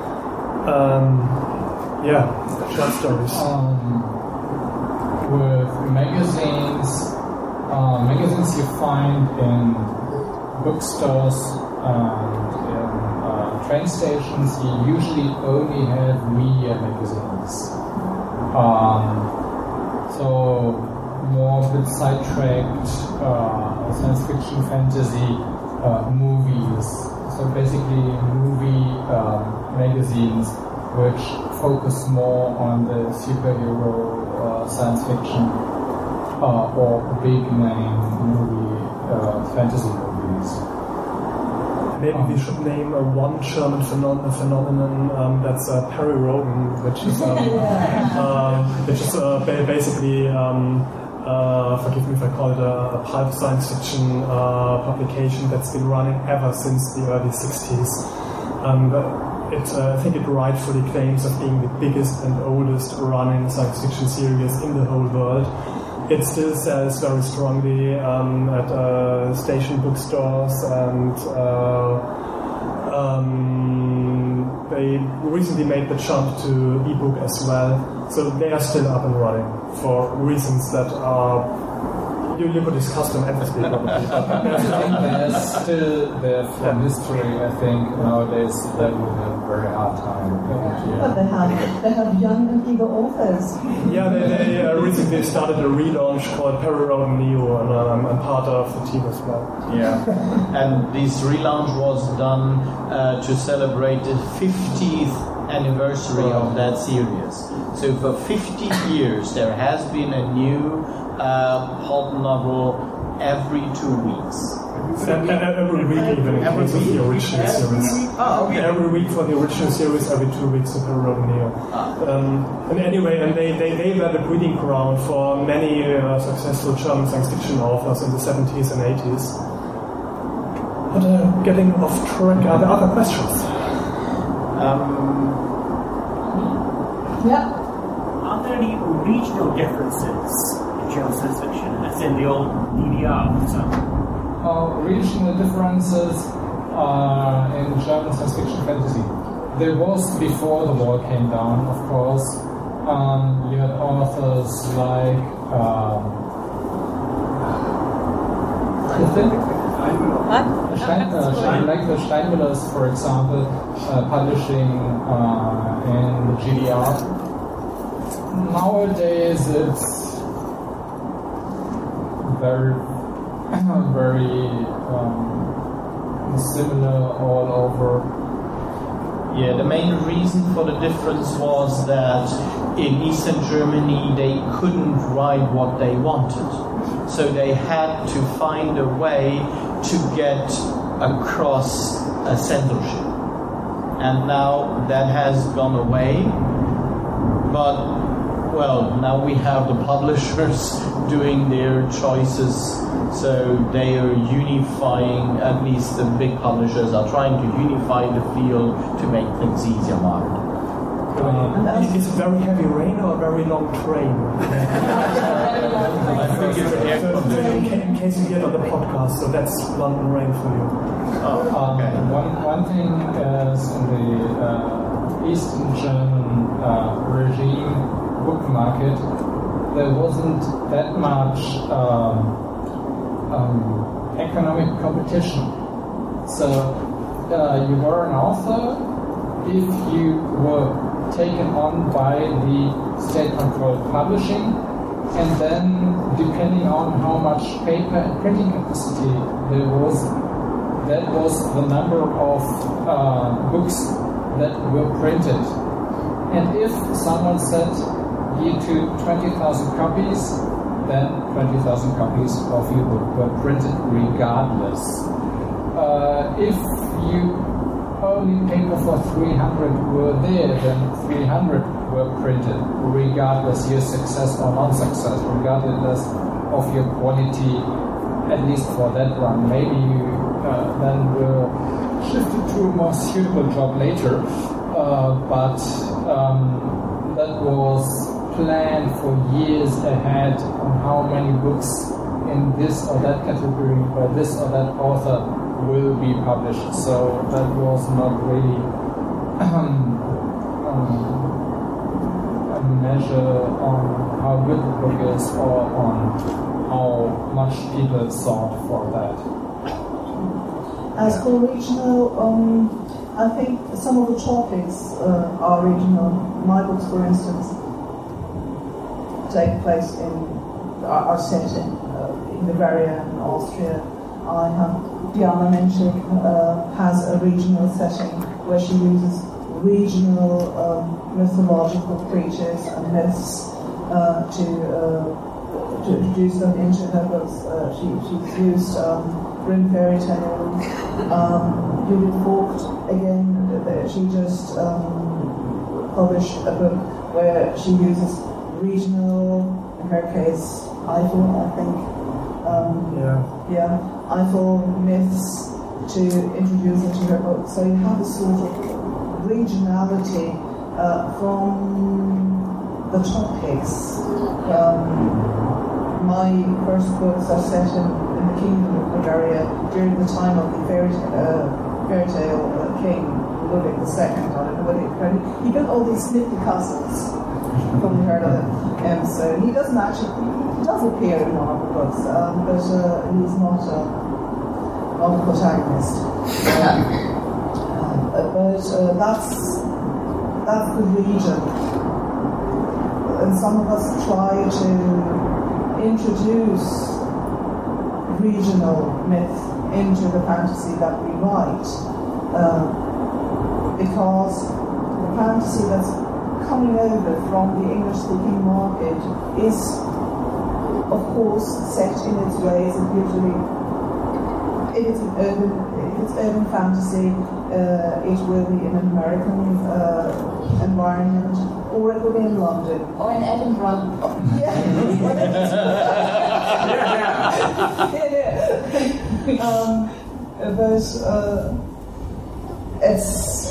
Um, yeah, short stories. Um, with magazines, uh, magazines you find in bookstores and in uh, train stations, you usually only have media magazines. Um, so more a bit sidetracked uh, science fiction, fantasy uh, movies. So basically movie um, magazines which focus more on the superhero uh, science fiction uh, or big name movie uh, fantasy movies. Maybe um, we should name uh, one German phenom- phenomenon um, that's uh, Perry Rogan, which is um, uh, which is uh, ba- basically um, uh, forgive me if I call it a, a pulp science fiction uh, publication that's been running ever since the early sixties. Um, it, uh, I think it rightfully claims of being the biggest and oldest running science fiction series in the whole world. It still sells very strongly um, at uh, station bookstores, and uh, um, they recently made the jump to ebook as well. So they are still up and running for reasons that are you, you could discuss them endlessly. There's still there from history. I think nowadays that would have a very hard time. But they have they have young and eager authors. Yeah, they, they uh, recently started a relaunch called Pararodon Neo, and um, I'm part of the team as well. Yeah, and this relaunch was done uh, to celebrate the fiftieth anniversary of that series. So for fifty years there has been a new uh, pulp novel every two weeks. Every, every week, even in every case of the original every series. Week? Oh, okay. Every week for the original series, every two weeks for Pararodon Neo. Ah. Um, and anyway, and they, they, they were the breeding ground for many uh, successful German science fiction authors in the seventies and eighties. But uh, getting off track, are there other questions? Um, yeah. Are there any regional differences in German science fiction, as in the old D D R, for example? Uh, regional differences uh, in German science fiction fantasy. There was before the wall came down, of course. Um, you had authors like um, I think Stein, uh, Stein, like the Steinmüllers, for example, uh, publishing uh, in the G D R. Nowadays, it's very, very um, similar all over. Yeah, the main reason for the difference was that in Eastern Germany they couldn't write what they wanted. So they had to find a way to get across a censorship. And now that has gone away. But, well, now we have the publishers doing their choices. So they are unifying, at least the big publishers are trying to unify the field to make things easier market. Um, is it very heavy rain or a very long train? I think it's air so, so in, ca- in case you get on the podcast, so that's London rain for you. Oh, okay. Um, one, one thing is in the uh, Eastern German uh, regime book market, there wasn't that much um, um, economic competition. So uh, you were an author if you were taken on by the state-controlled publishing, and then depending on how much paper and printing capacity there was, that was the number of uh, books that were printed. And if someone said you to twenty thousand copies, then twenty thousand copies of your book were printed regardless. Uh, if you only paper for three hundred were there, then three hundred were printed, regardless your success or non-success, regardless of your quality, at least for that run. Maybe you uh, then will shift to a more suitable job later, uh, but um, that was planned for years ahead on how many books in this or that category by this or that author will be published. So that was not really um, um, a measure on how good the book is or on how much people sought for that. As for regional, um, I think some of the topics uh, are regional. My books, for instance, take place in, are, are set in, uh, in Bavaria and Austria. I have Diana Menchik uh, has a regional setting where she uses regional um, mythological creatures and myths uh, to, uh, to introduce them into her books. Uh, she, she's used um, Grimm fairy tales. Um, Judith Vogt, again, she just um, published a book where she uses regional, in her case, Eiffel, I think. Um, yeah. Yeah, Eiffel myths to introduce into her book. So you have a sort of regionality uh, from the topics. Um, my first books are set in, in the Kingdom of Bavaria during the time of the fairy, uh, fairy tale uh, king, Ludwig the Second. I don't know whether you've heard it. He built all these smithy castles. You've probably heard of it. Um, so he doesn't actually, he does appear in one of the books, um, but uh, he's not a, not a protagonist. Um, uh, but uh, that's, that's the region. And some of us try to introduce regional myth into the fantasy that we write, uh, because the fantasy that's coming over from the English-speaking market is, of course, set in its ways. It usually, if it's an urban, if it's urban fantasy, uh, it will be in an American uh, environment, or it will be in London, or in Edinburgh. Yeah. yeah, yeah. um, but uh, it's.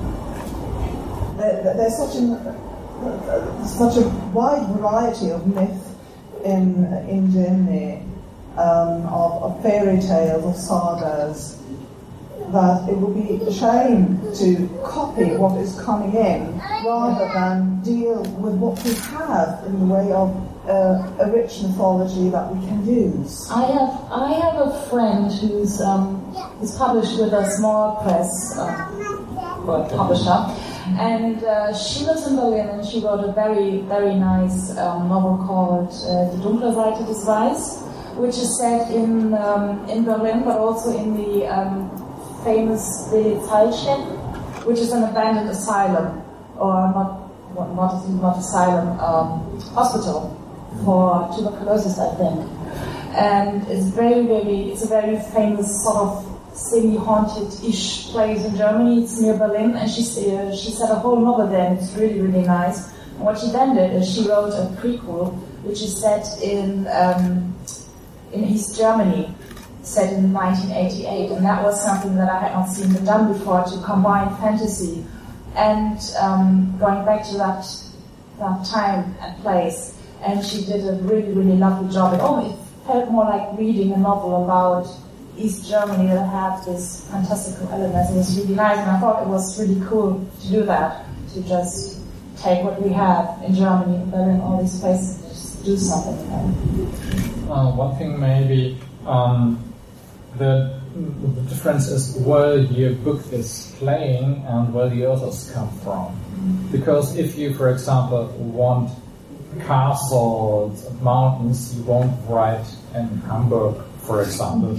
There's such an uh, such a wide variety of myth in in Germany, um, of, of fairy tales, of sagas, that it would be a shame to copy what is coming in rather than deal with what we have in the way of uh, a rich mythology that we can use. I have I have a friend who's um, who's published with a small press uh, or publisher. And uh, she lives in Berlin, and she wrote a very, very nice um, novel called uh, Die dunkle Seite des Weiß, which is set in um, in Berlin, but also in the um, famous Willi Zeilstedt, which is an abandoned asylum, or not not not asylum, um, hospital for tuberculosis, I think. And it's very, very, it's a very famous sort of semi-haunted-ish place in Germany. It's near Berlin, and she uh, she set a whole novel there, and it's really, really nice. And what she then did is she wrote a prequel, which is set in um, in East Germany, set in nineteen eighty-eight, and that was something that I had not seen done before, to combine fantasy and um, going back to that that time and place. And she did a really, really lovely job. It almost felt more like reading a novel about East Germany that had this fantastical elements. It was really nice, and I thought it was really cool to do that, to just take what we have in Germany, in Berlin, all these places, and just do something with them. Uh, one thing maybe, um, the, the difference is where your book is playing and where the authors come from. Mm-hmm. Because if you, for example, want castles and mountains, you won't write in Hamburg, for example.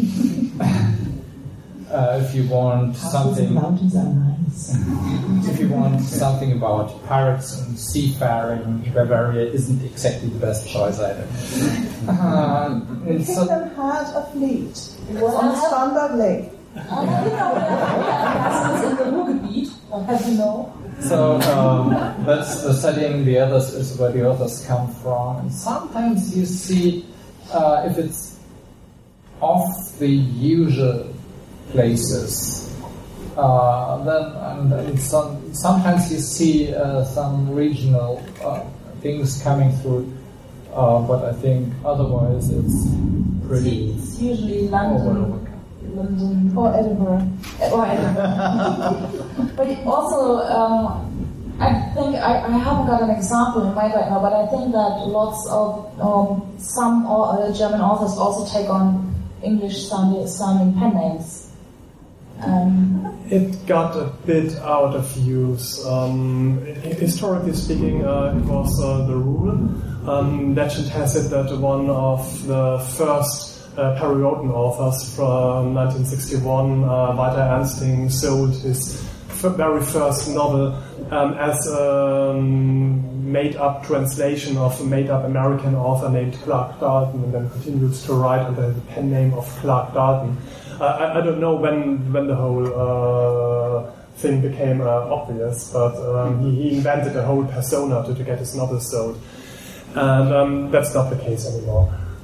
uh, if you want Castles something, and mountains are nice. if you want something about pirates and seafaring, Bavaria isn't exactly the best choice either. Uh, the kingdom had a fleet. It was on the Starnberg Lake. Castles in the Ruhrgebiet, as you know. So um, that's the setting. The others is where the authors come from, and sometimes you see uh, if it's off the usual places. Uh, then and, and some, sometimes you see uh, some regional uh, things coming through, uh, but I think otherwise it's pretty. It's usually London. London or Edinburgh, or Edinburgh. But also, um, I think I, I haven't got an example in mind right now, but I think that lots of um, some uh, German authors also take on English-sounding sounding pen names. Um, it got a bit out of use. Um, historically speaking, uh, it was uh, the rule. Um, legend has it that one of the first Uh, Perry Rhodan authors from nineteen sixty-one, uh, Walter Ernsting, sold his f- very first novel um, as a um, made-up translation of a made-up American author named Clark Dalton, and then continued to write under the pen name of Clark Dalton. Uh, I, I don't know when when the whole uh, thing became uh, obvious, but um, he, he invented a whole persona to, to get his novels sold, and um, that's not the case anymore.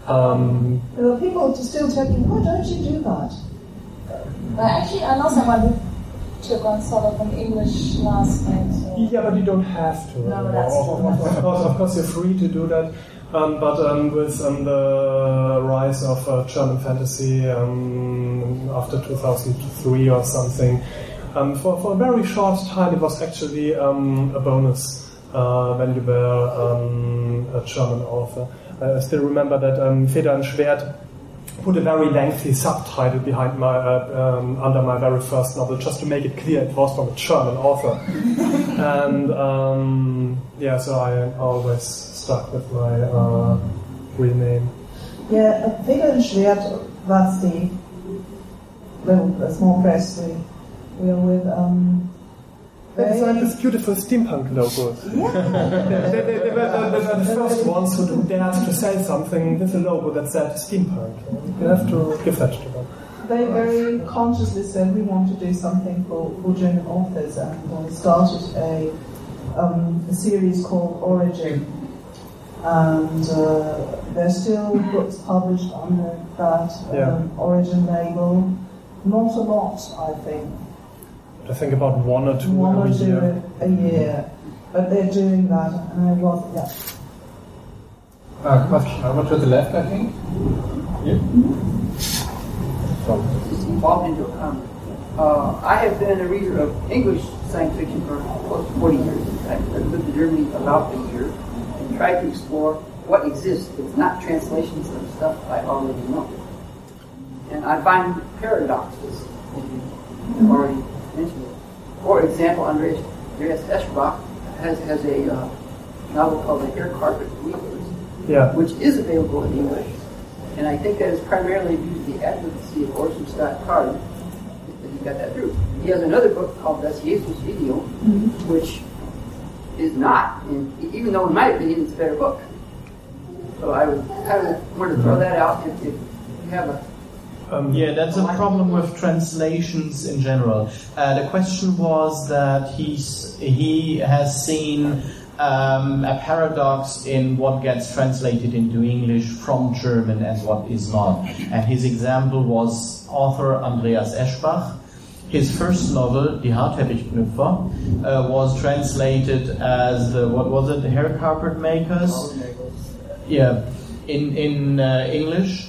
Um, There are people still checking, why don't you do that? Well, actually, I know someone who took on sort of an English last name. So. Yeah, but you don't have to. No, but that's of, of, of, course, of course, you're free to do that. Um, but um, with um, the rise of uh, German fantasy um, after two thousand three or something, um, for, for a very short time it was actually um, a bonus uh, when you were um, a German author. I still remember that um, Feder and Schwert put a very lengthy subtitle behind my uh, um, under my very first novel, just to make it clear it was from a German author. And um, yeah, so I always stuck with my uh, real name. Yeah, uh, Feder and Schwert, that's the little the small press we we are with. Um, They designed this beautiful steampunk logo. Yeah. they, they, they, were the, they were the first ones who dared to sell something with a logo that said steampunk. You have to give that to them. They very consciously said we want to do something for, for German authors, and uh, started a, um, a series called Origin. And uh, there's still books published under that um, Yeah. Origin label. Not a lot, I think. I think about one or two One or every two year. a year. But they're doing that, and I was, yeah. Uh, question over to the left, I think. Yeah. Involved into a comment. Uh, I have been a reader of English science fiction for close to forty years. I've lived in Germany about a year and tried to explore what exists that's not translations of stuff I already know. And I find paradoxes, as you already mentioned. For example, Andreas, Andreas Eschbach has, has a uh, novel called The Hair Carpet Weavers, Yeah. which is available in English. And I think that is primarily due to the advocacy of Orson Scott Card that he got that through. He has another book called Das Jesus Video, which is not, and even though in my opinion it's a better book. So I would kind of want to throw that out if, if you have a Um, yeah, that's a problem with translations in general. Uh, the question was that he's he has seen um, a paradox in what gets translated into English from German and what is not. And his example was author Andreas Eschbach. His first novel, Die Haarteppichknüpfer, uh, was translated as the, what was it, the hair carpet makers? Yeah, in in uh, English.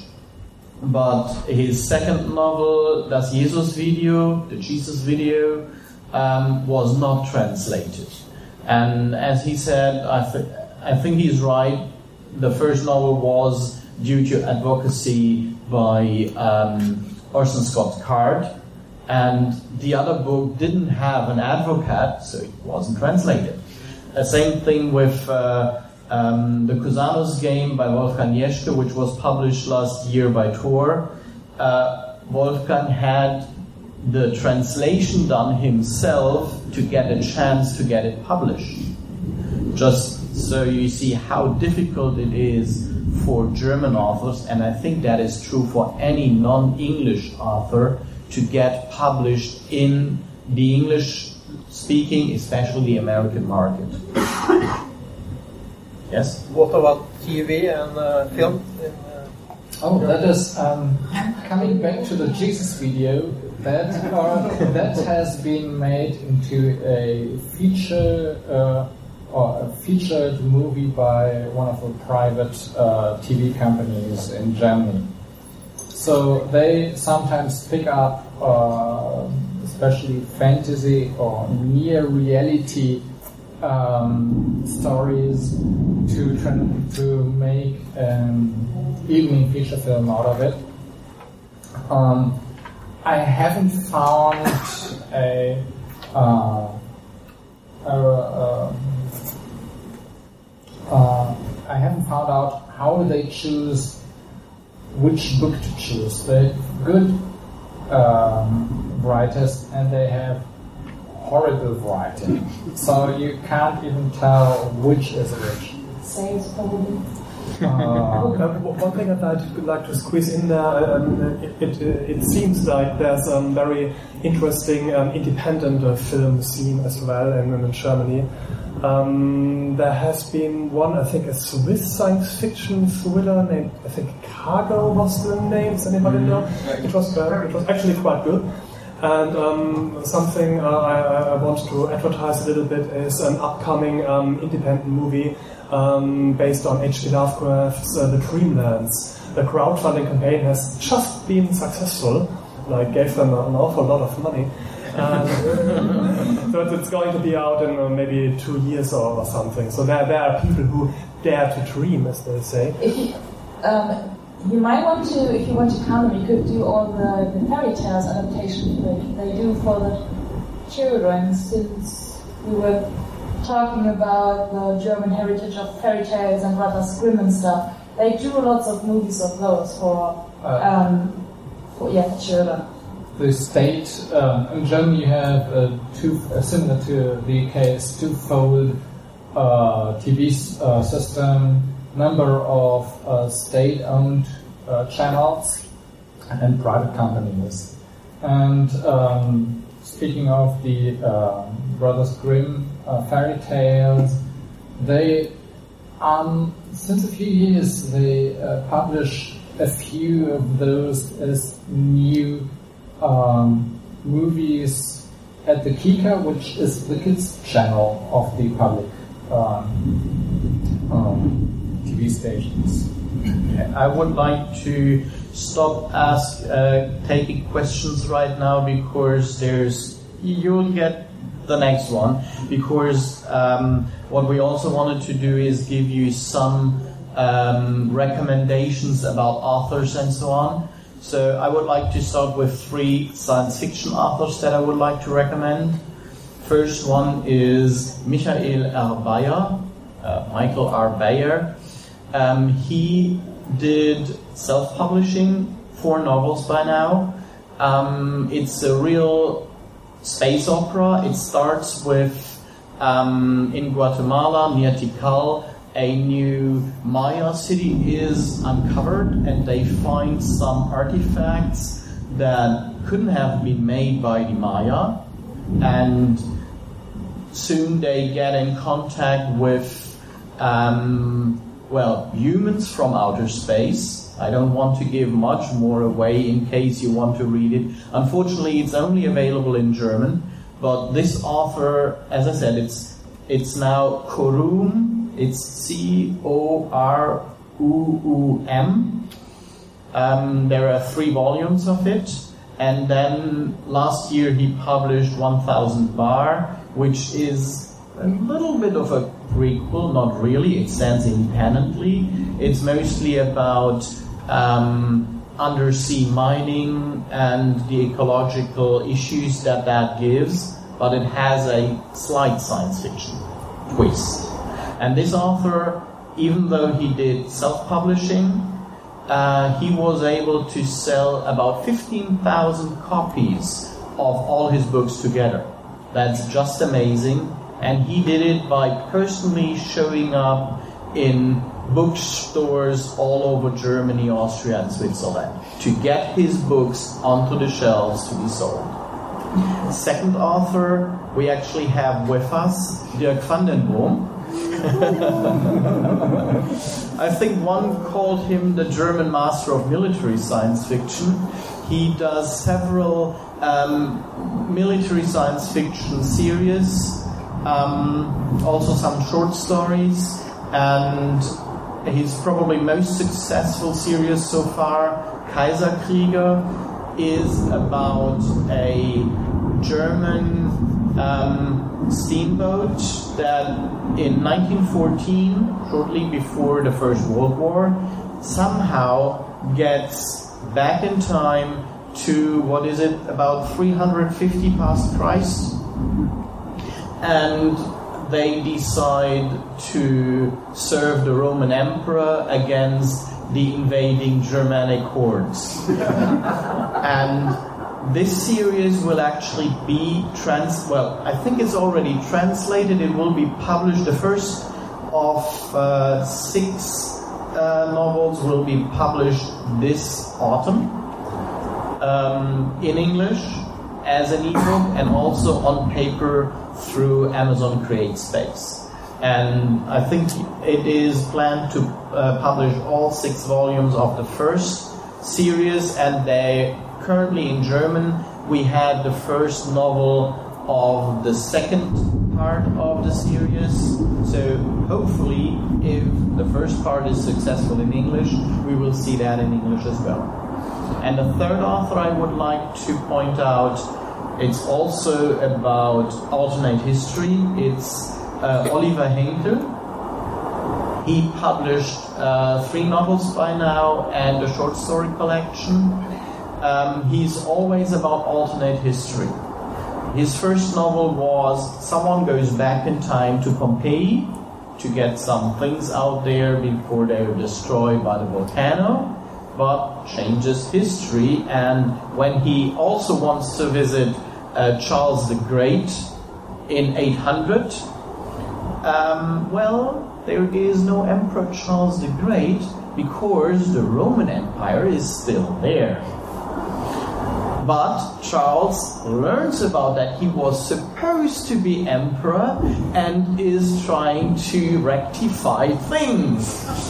But his second novel, Das Jesus Video, the Jesus Video, um, was not translated. And as he said, I, th- I think he's right. The first novel was due to advocacy by um, Orson Scott Card, and the other book didn't have an advocate, so it wasn't translated. The same thing with uh, Um, the Cusanos game by Wolfgang Jeschke, which was published last year by Tor. Uh, Wolfgang had the translation done himself to get a chance to get it published. Just so you see how difficult it is for German authors, and I think that is true for any non-English author, to get published in the English-speaking, especially the American market. Yes. What about T V and uh, film? In, uh, Oh, that is um, coming back to the Jesus Video. That uh, that has been made into a feature uh, or a featured movie by one of the private uh, T V companies in Germany. So they sometimes pick up, uh, especially fantasy or near reality Um, stories to try to make an evening feature film out of it. Um, I haven't found a, uh, a uh, uh, I haven't found out how they choose which book to choose. They're good um, writers, and they have horrible writing, so you can't even tell which is which. Sales probably. Uh, one thing I'd like to, like to squeeze in there, um, it, it, it seems like there's a um, very interesting um, independent uh, film scene as well in, in Germany. Um, there has been one, I think, a Swiss science fiction thriller named, I think, Cargo was the name. Does anybody know? It was uh, it was actually quite good. And um, something uh, I, I want to advertise a little bit is an upcoming um, independent movie um, based on H P Lovecraft's uh, The Dreamlands. The crowdfunding campaign has just been successful. Like, gave them an awful lot of money. Um, so it's going to be out in uh, maybe two years or, or something. So there, there are people who dare to dream, as they say. If you, um, you might want to, if you want to come, you could do all the, the fairy tales adaptation that they do for the children, since we were talking about the German heritage of fairy tales and Brothers Grimm and stuff. They do lots of movies of those for, um, for yeah, for children. The state um, in Germany you have a two, uh, similar to the U K, is twofold uh, T V uh, system, number of uh, state-owned uh, channels and private companies. And um, speaking of the uh, Brothers Grimm uh, fairy tales, they um, since a few years they uh, publish a few of those as new Um, movies at the Kika, which is the kids channel of the public um, um, T V stations. I would like to stop ask uh, taking questions right now, because there's you'll get the next one, because um, what we also wanted to do is give you some um, recommendations about authors and so on. So I would like to start with three science fiction authors that I would like to recommend. First one is Michael R. Bayer, uh, Michael R. Bayer. Um, he did self-publishing, four novels by now. Um, it's a real space opera. It starts with, um, in Guatemala, near Tikal, a new Maya city is uncovered, and they find some artifacts that couldn't have been made by the Maya, and soon they get in contact with um, well, humans from outer space. I don't want to give much more away in case you want to read it. Unfortunately, it's only available in German, but this author, as I said, it's it's now Corum. It's C O R U U M. Um, there are three volumes of it. And then last year he published one thousand Bar, which is a little bit of a prequel, not really. It stands independently. It's mostly about um, undersea mining and the ecological issues that that gives, but it has a slight science fiction twist. And this author, even though he did self-publishing, uh, he was able to sell about fifteen thousand copies of all his books together. That's just amazing. And he did it by personally showing up in bookstores all over Germany, Austria, and Switzerland to get his books onto the shelves to be sold. Second author we actually have with us, Dirk van den Boom. I think one called him the German master of military science fiction. He does several um, military science fiction series, um, also some short stories, and his probably most successful series so far, Kaiserkrieger, is about a German um, steamboat that in nineteen fourteen, shortly before the First World War, somehow gets back in time to, what is it, about three hundred fifty past Christ, and they decide to serve the Roman Emperor against the invading Germanic hordes. And this series will actually be trans. Well, I think it's already translated. It will be published. The first of uh, six uh, novels will be published this autumn um, in English as an ebook and also on paper through Amazon CreateSpace. And I think it is planned to uh, publish all six volumes of the first series, and they currently in German we had the first novel of the second part of the series. So hopefully, if the first part is successful in English, we will see that in English as well. And the third author I would like to point out, it's also about alternate history. It's uh, Oliver Henkel. He published uh, three novels by now and a short story collection. Um, he's always about alternate history. His first novel was someone goes back in time to Pompeii to get some things out there before they were destroyed by the volcano, but changes history. And when he also wants to visit uh, Charles the Great in eight hundred, um, well, there is no Emperor Charles the Great because the Roman Empire is still there. But Charles learns about that he was supposed to be emperor and is trying to rectify things.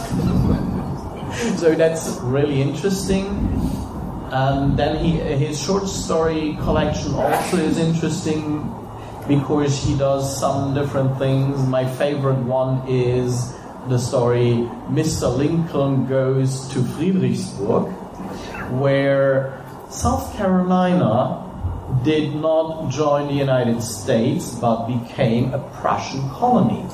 So that's really interesting. And then he, his short story collection also is interesting because he does some different things. My favorite one is the story Mister Lincoln Goes to Friedrichsburg, where South Carolina did not join the United States, but became a Prussian colony.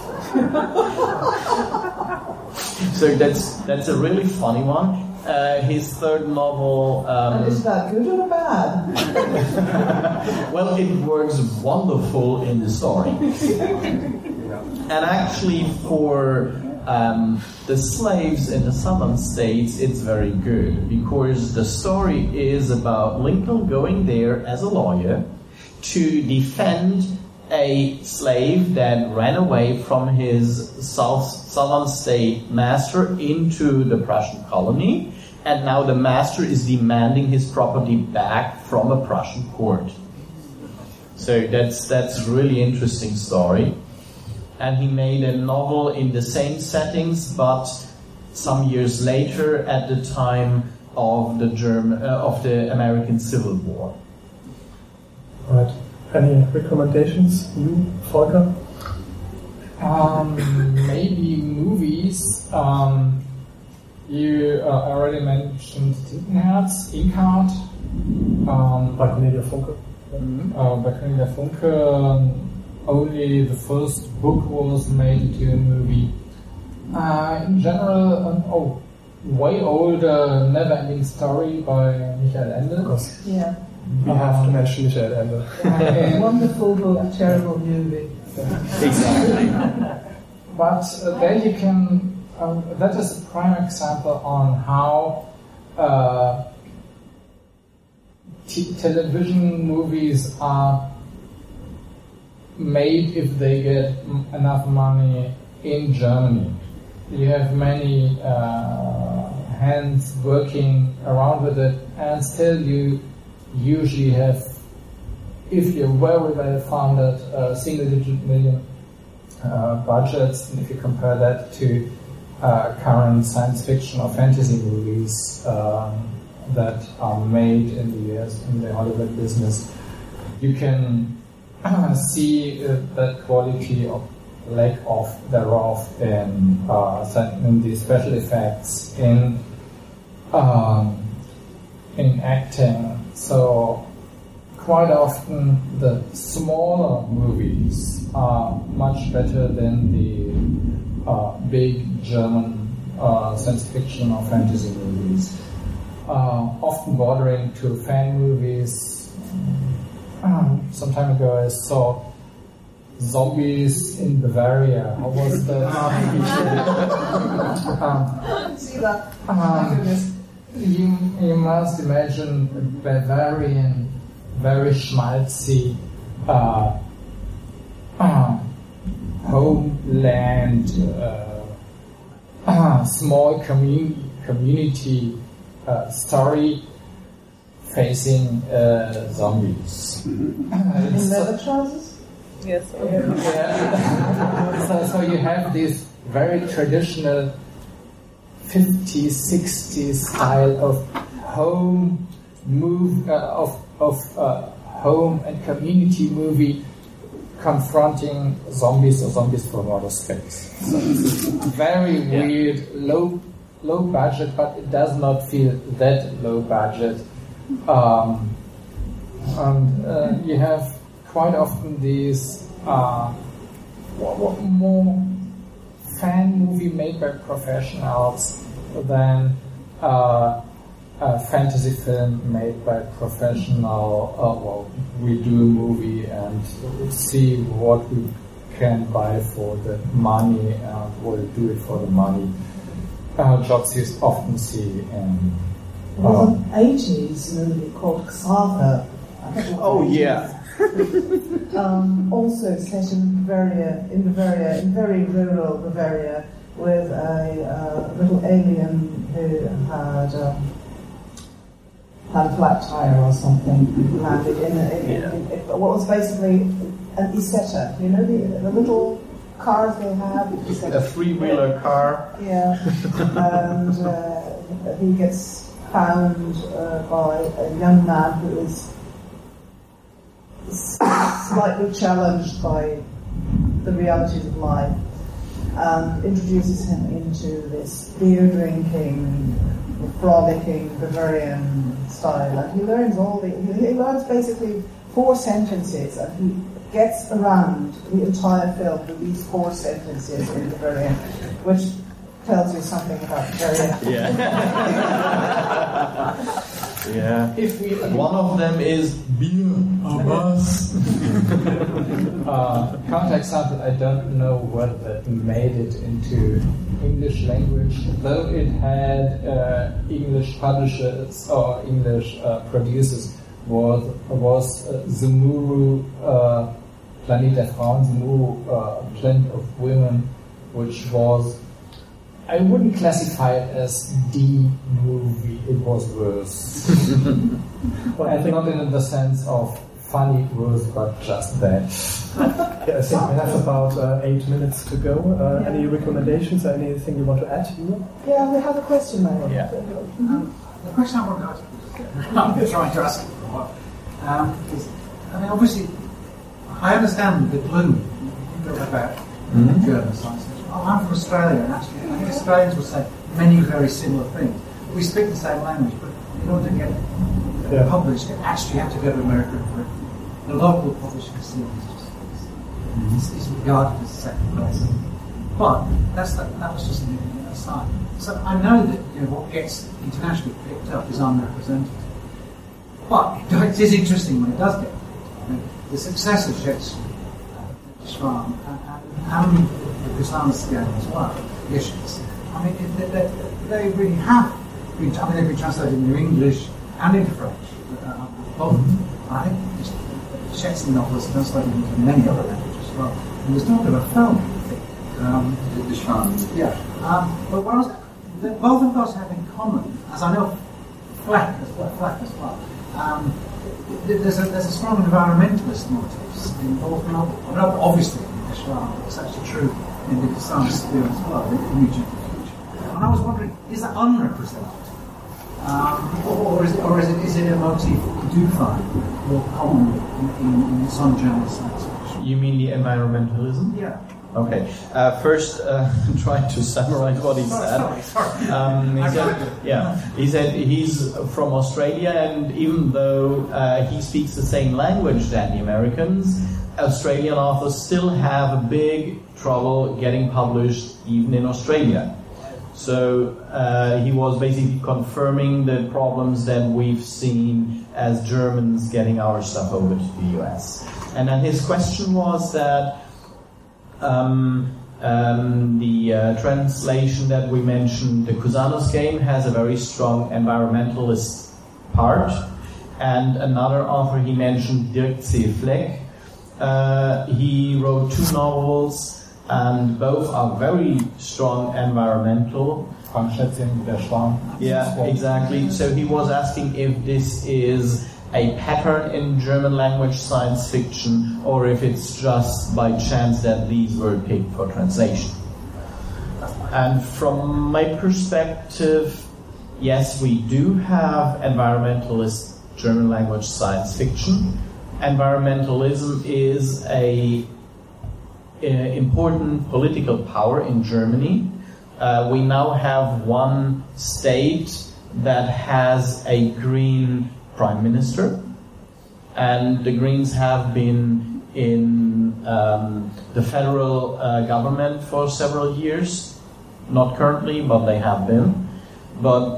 So that's that's a really funny one. Uh, his third novel... Um, and is that good or bad? Well, it works wonderful in the story. And actually for... Um, the slaves in the southern states, it's very good because the story is about Lincoln going there as a lawyer to defend a slave that ran away from his south, southern state master into the Prussian colony, and now the master is demanding his property back from a Prussian court. So that's that's really interesting story. And he made a novel in the same settings, but some years later, at the time of the German, uh, of the American Civil War. Right. Any recommendations, you, Volker? Um, maybe movies. Um, you uh, already mentioned Tintenherz, Inkheart. Um, by Cornelia Funke. Mm-hmm. Uh, by Cornelia Funke. Um, Only the first book was made into a movie. Uh, in general, um, oh, way older, Never-Ending Story by Michael Ende. Of course. Yeah. We um, have to mention Michael Ende. Okay. Wonderful book, terrible movie. Exactly. But uh, there you can, um, that is a prime example on how uh, t- television movies are made if they get m- enough money in Germany. You have many uh, hands working around with it, and still you usually have, if you're very well funded, uh, single-digit million uh, budgets. And if you compare that to uh, current science fiction or fantasy movies um, that are made in the U S in the Hollywood business, you can see uh, that quality of lack of thereof in, uh, in the special effects, in um, in acting. So quite often the smaller movies are much better than the uh, big German uh, science fiction or fantasy movies. Uh, often bordering to fan movies. Um, some time ago I saw Zombies in Bavaria. How was that? um, See that? Um, you, you must imagine a Bavarian, very schmaltzy uh, uh, homeland, uh, uh, small community, community uh, story facing uh, zombies. In leather trousers? Yes. Yeah. so, so you have this very traditional fifties, sixties style of home move uh, of of uh, home and community movie confronting zombies or zombies from outer space. So it's very yeah. weird, low low budget, but it does not feel that low budget. Um, and uh, you have quite often these uh, more fan movie made by professionals than uh, a fantasy film made by professional. Uh, well, we do a movie and see what we can buy for the money and we'll do it for the money. Uh, jobs you often see in. There was an eighties movie called Xaver. Oh yeah. um, also set in Bavaria, in Bavaria, in very rural Bavaria, with a uh, little alien who had um, had a flat tire or something landed in, a, in, yeah. in, in, in what was basically an Isetta. You know the the little cars they have. A three-wheeler car. Yeah, and uh, he gets found uh, by a young man who is slightly challenged by the realities of life, and introduces him into this beer drinking, frolicking Bavarian style, and he learns all the he learns basically four sentences, and he gets around the entire film with these four sentences in Bavarian, which tells you something about Bavaria. Yeah. Yeah. If we, one of them is beer a bus. uh, counterexample, I don't know whether that made it into English language, though it had uh, English publishers or English uh, producers. Was was uh, Zemuru, uh, Planet der Frauen, Zemuru, uh, Planet of Women, which was. I wouldn't classify it as the movie, it was worse. Well, and not in the sense of funny worse, but just bad. Yeah, I think we have about uh, eight minutes to go. Uh, yeah. Any recommendations or anything you want to add? Yeah, we have a question, Mary. Yeah. Um, the question I want to ask, I'm trying to ask it for a while, um, is, I mean, obviously, I understand the gloom you talk about mm-hmm. German science fiction. Oh, I'm from Australia, and actually, I think Australians will say many very similar things. We speak the same language, but in order to get yeah. published, you actually have to go to America for it. The local publishing scene is just mm-hmm. is, is regarded as second class. But that's that, that was just an aside. So I know that you know what gets internationally picked up is unrepresented. But it is interesting when it does get picked up. I mean, the success of Shakespeare, uh, Schramm, and, and, and the Kusanos game as well, issues. I mean, it, they, they really have been, I mean, they've been translated into English and into French. Uh, both. I think Shakespeare novels are translated into many other languages as well. And there's not a film. Um, the Schramm. Yeah. Um, but what else, the, both of those have in common, as I know Fleck as well, Fleck as well. Um, there's, a, there's a strong environmentalist motifs in both novels. Obviously, in the Schramm, it's actually true in the science field as well, the image of the future. And I was wondering, is that unrepresented? Um, or, or, is it, or is it is it a motif you do find more common in, in, in some German science fiction? You mean the environmentalism? Yeah. Okay. Uh, first, uh, trying to summarize what he said. Sorry, sorry. Um, he said, yeah, he said he's from Australia, and even though uh, he speaks the same language than the Americans, Australian authors still have a big trouble getting published even in Australia. So uh, he was basically confirming the problems that we've seen as Germans getting our stuff over to the U S. And then his question was that um, um, the uh, translation that we mentioned, the Kusanos game, has a very strong environmentalist part. And another author he mentioned, Dirk C. Fleck, Uh, he wrote two novels, and both are very strong environmental. Yeah, exactly. So he was asking if this is a pattern in German language science fiction, or if it's just by chance that these were picked for translation. And from my perspective, yes, we do have environmentalist German language science fiction. Environmentalism is a, a important political power in Germany. Uh, we now have one state that has a green prime minister, and the Greens have been in um, the federal uh, government for several years. Not currently, but they have been. But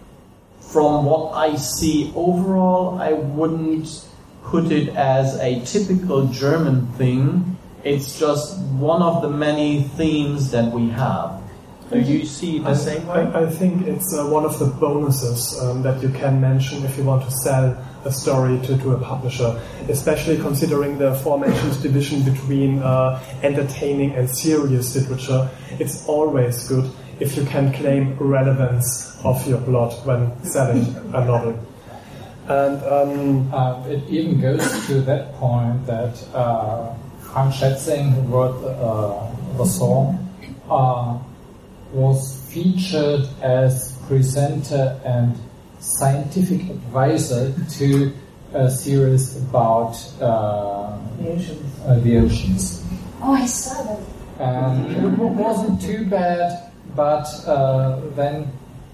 from what I see overall, I wouldn't put it as a typical German thing. It's just one of the many themes that we have. Do you see it the I, same way? I, I think it's uh, one of the bonuses um, that you can mention if you want to sell a story to, to a publisher, especially considering the aforementioned division between uh, entertaining and serious literature. It's always good if you can claim relevance of your plot when selling a novel. And um, uh, it even goes to that point that uh, Frank Schätzing, who wrote uh, the song, uh, was featured as presenter and scientific advisor to a series about uh, The oceans. Uh, the oceans. Oh, I saw that. And it wasn't too bad, but uh, then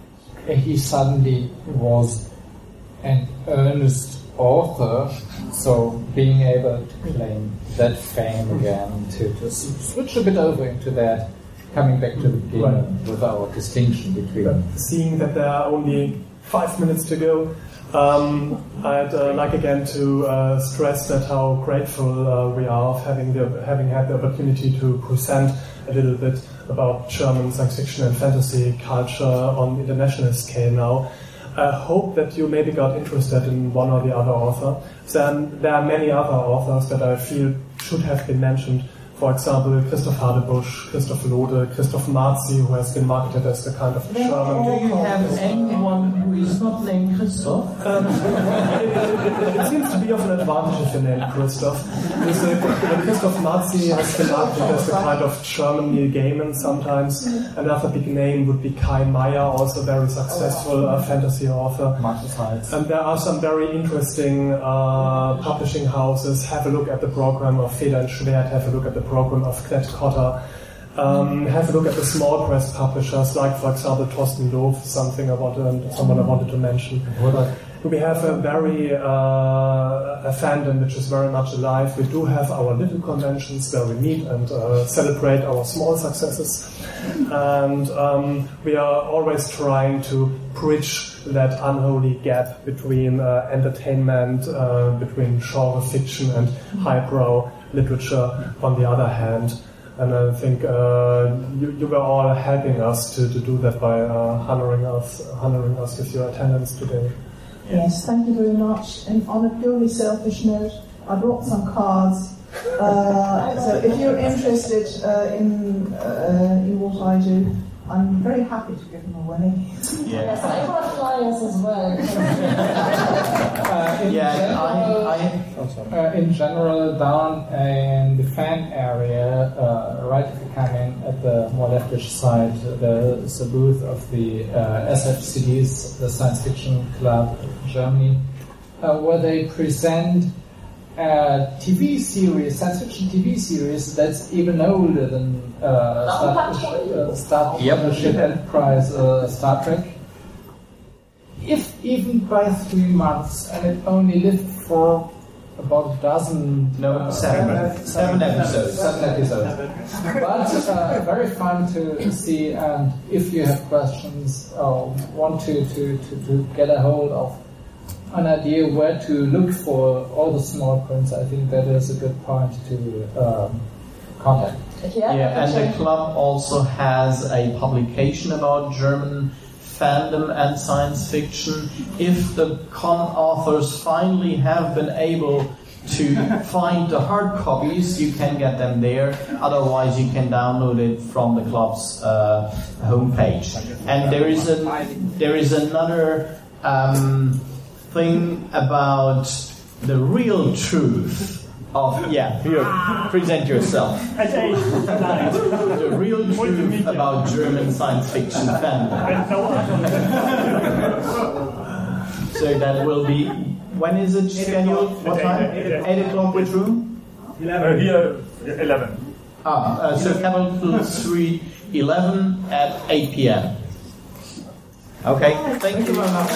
he suddenly was an earnest author, so being able to claim that fame again, to, to switch a bit over into that, coming back to the beginning right. with our distinction between... But seeing that there are only five minutes to go, um, I'd uh, like again to uh, stress that how grateful uh, we are of having, the, having had the opportunity to present a little bit about German science fiction and fantasy culture on international scale now. I hope that you maybe got interested in one or the other author. Then there are many other authors that I feel should have been mentioned. For example, Christoph Hadebusch, Christoph Lode, Christoph Marzi, who has been marketed as the kind of German... Do you have anyone who is not named Christoph? Um, it, it, it seems to be of an advantage if you name Christoph. Because, uh, Christoph Marzi has been marketed as the kind of German Neil Gaiman sometimes. Another big name would be Kai Meyer, also a very successful uh, fantasy author. And there are some very interesting uh, publishing houses. Have a look at the program of Feder and Schwert, have a look at the program of Klett Cotta. Um, have a look at the small press publishers, like, for example, Thorsten Lof, something I wanted, someone I wanted to mention. We have a very uh, a fandom which is very much alive. We do have our little conventions where we meet and uh, celebrate our small successes, and um, we are always trying to bridge that unholy gap between uh, entertainment, uh, between genre fiction and highbrow literature on the other hand. And I think uh, you, you were all helping us to, to do that by uh, honoring us, honoring us with your attendance today. Yes, thank you very much. And on a purely selfish note, I brought some cards. Uh, so if you're interested uh, in uh, in what I do, I'm very happy to give them away. Yeah. Yes, I brought flyers as well. uh, in yeah, general, I, I, oh, uh, in general, down in the fan area, uh, right if you come in at the more leftish side, there's a booth of the uh, S F C Ds, the Science Fiction Club of Germany, uh, where they present a T V series, science fiction T V series that's even older than uh, Star, uh, Star yep. Ship Enterprise, uh, Star Trek. If even by three months, and it only lived for about a dozen, no, uh, seven, seven episodes, seven episodes. But uh, very fun to see. And if you have questions or want to to, to, to get a hold of an idea where to look for all the small prints, I think that is a good point to um, contact. Yeah, yeah, and the club also has a publication about German fandom and science fiction. If the con authors finally have been able to find the hard copies, you can get them there. Otherwise, you can download it from the club's uh, homepage. And there is a there is another. Um, thing about the real truth of, yeah, here, present yourself. The real truth about German science fiction fandom. So that will be, when is it scheduled? What time? eight o'clock, which room? eleven. Here, eleven. Ah, uh, so Capitol Street, eleven at eight p.m. Okay, thank you very much.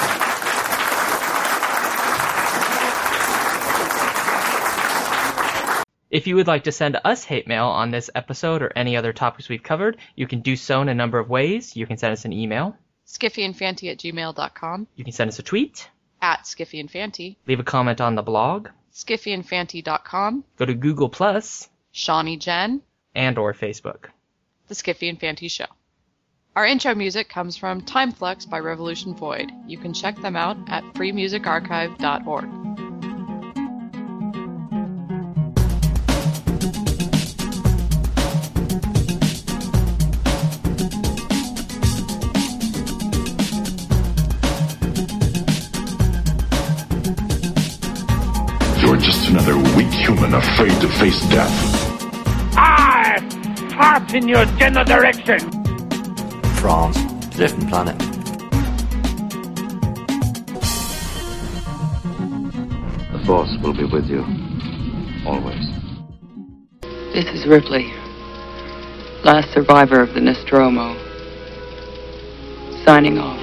If you would like to send us hate mail on this episode or any other topics we've covered, you can do so in a number of ways. You can send us an email. skiffyandfanty at gmail dot com. You can send us a tweet. At skiffyandfanty. Leave a comment on the blog. skiffyandfanty dot com. Go to Google Plus. Shawnee Jen. And or Facebook. The Skiffy and Fanty Show. Our intro music comes from Timeflux by Revolution Void. You can check them out at free music archive dot org. You're just another weak human afraid to face death. I fart in your general direction. France, different planet. The Force will be with you, always. This is Ripley, last survivor of the Nostromo, signing off.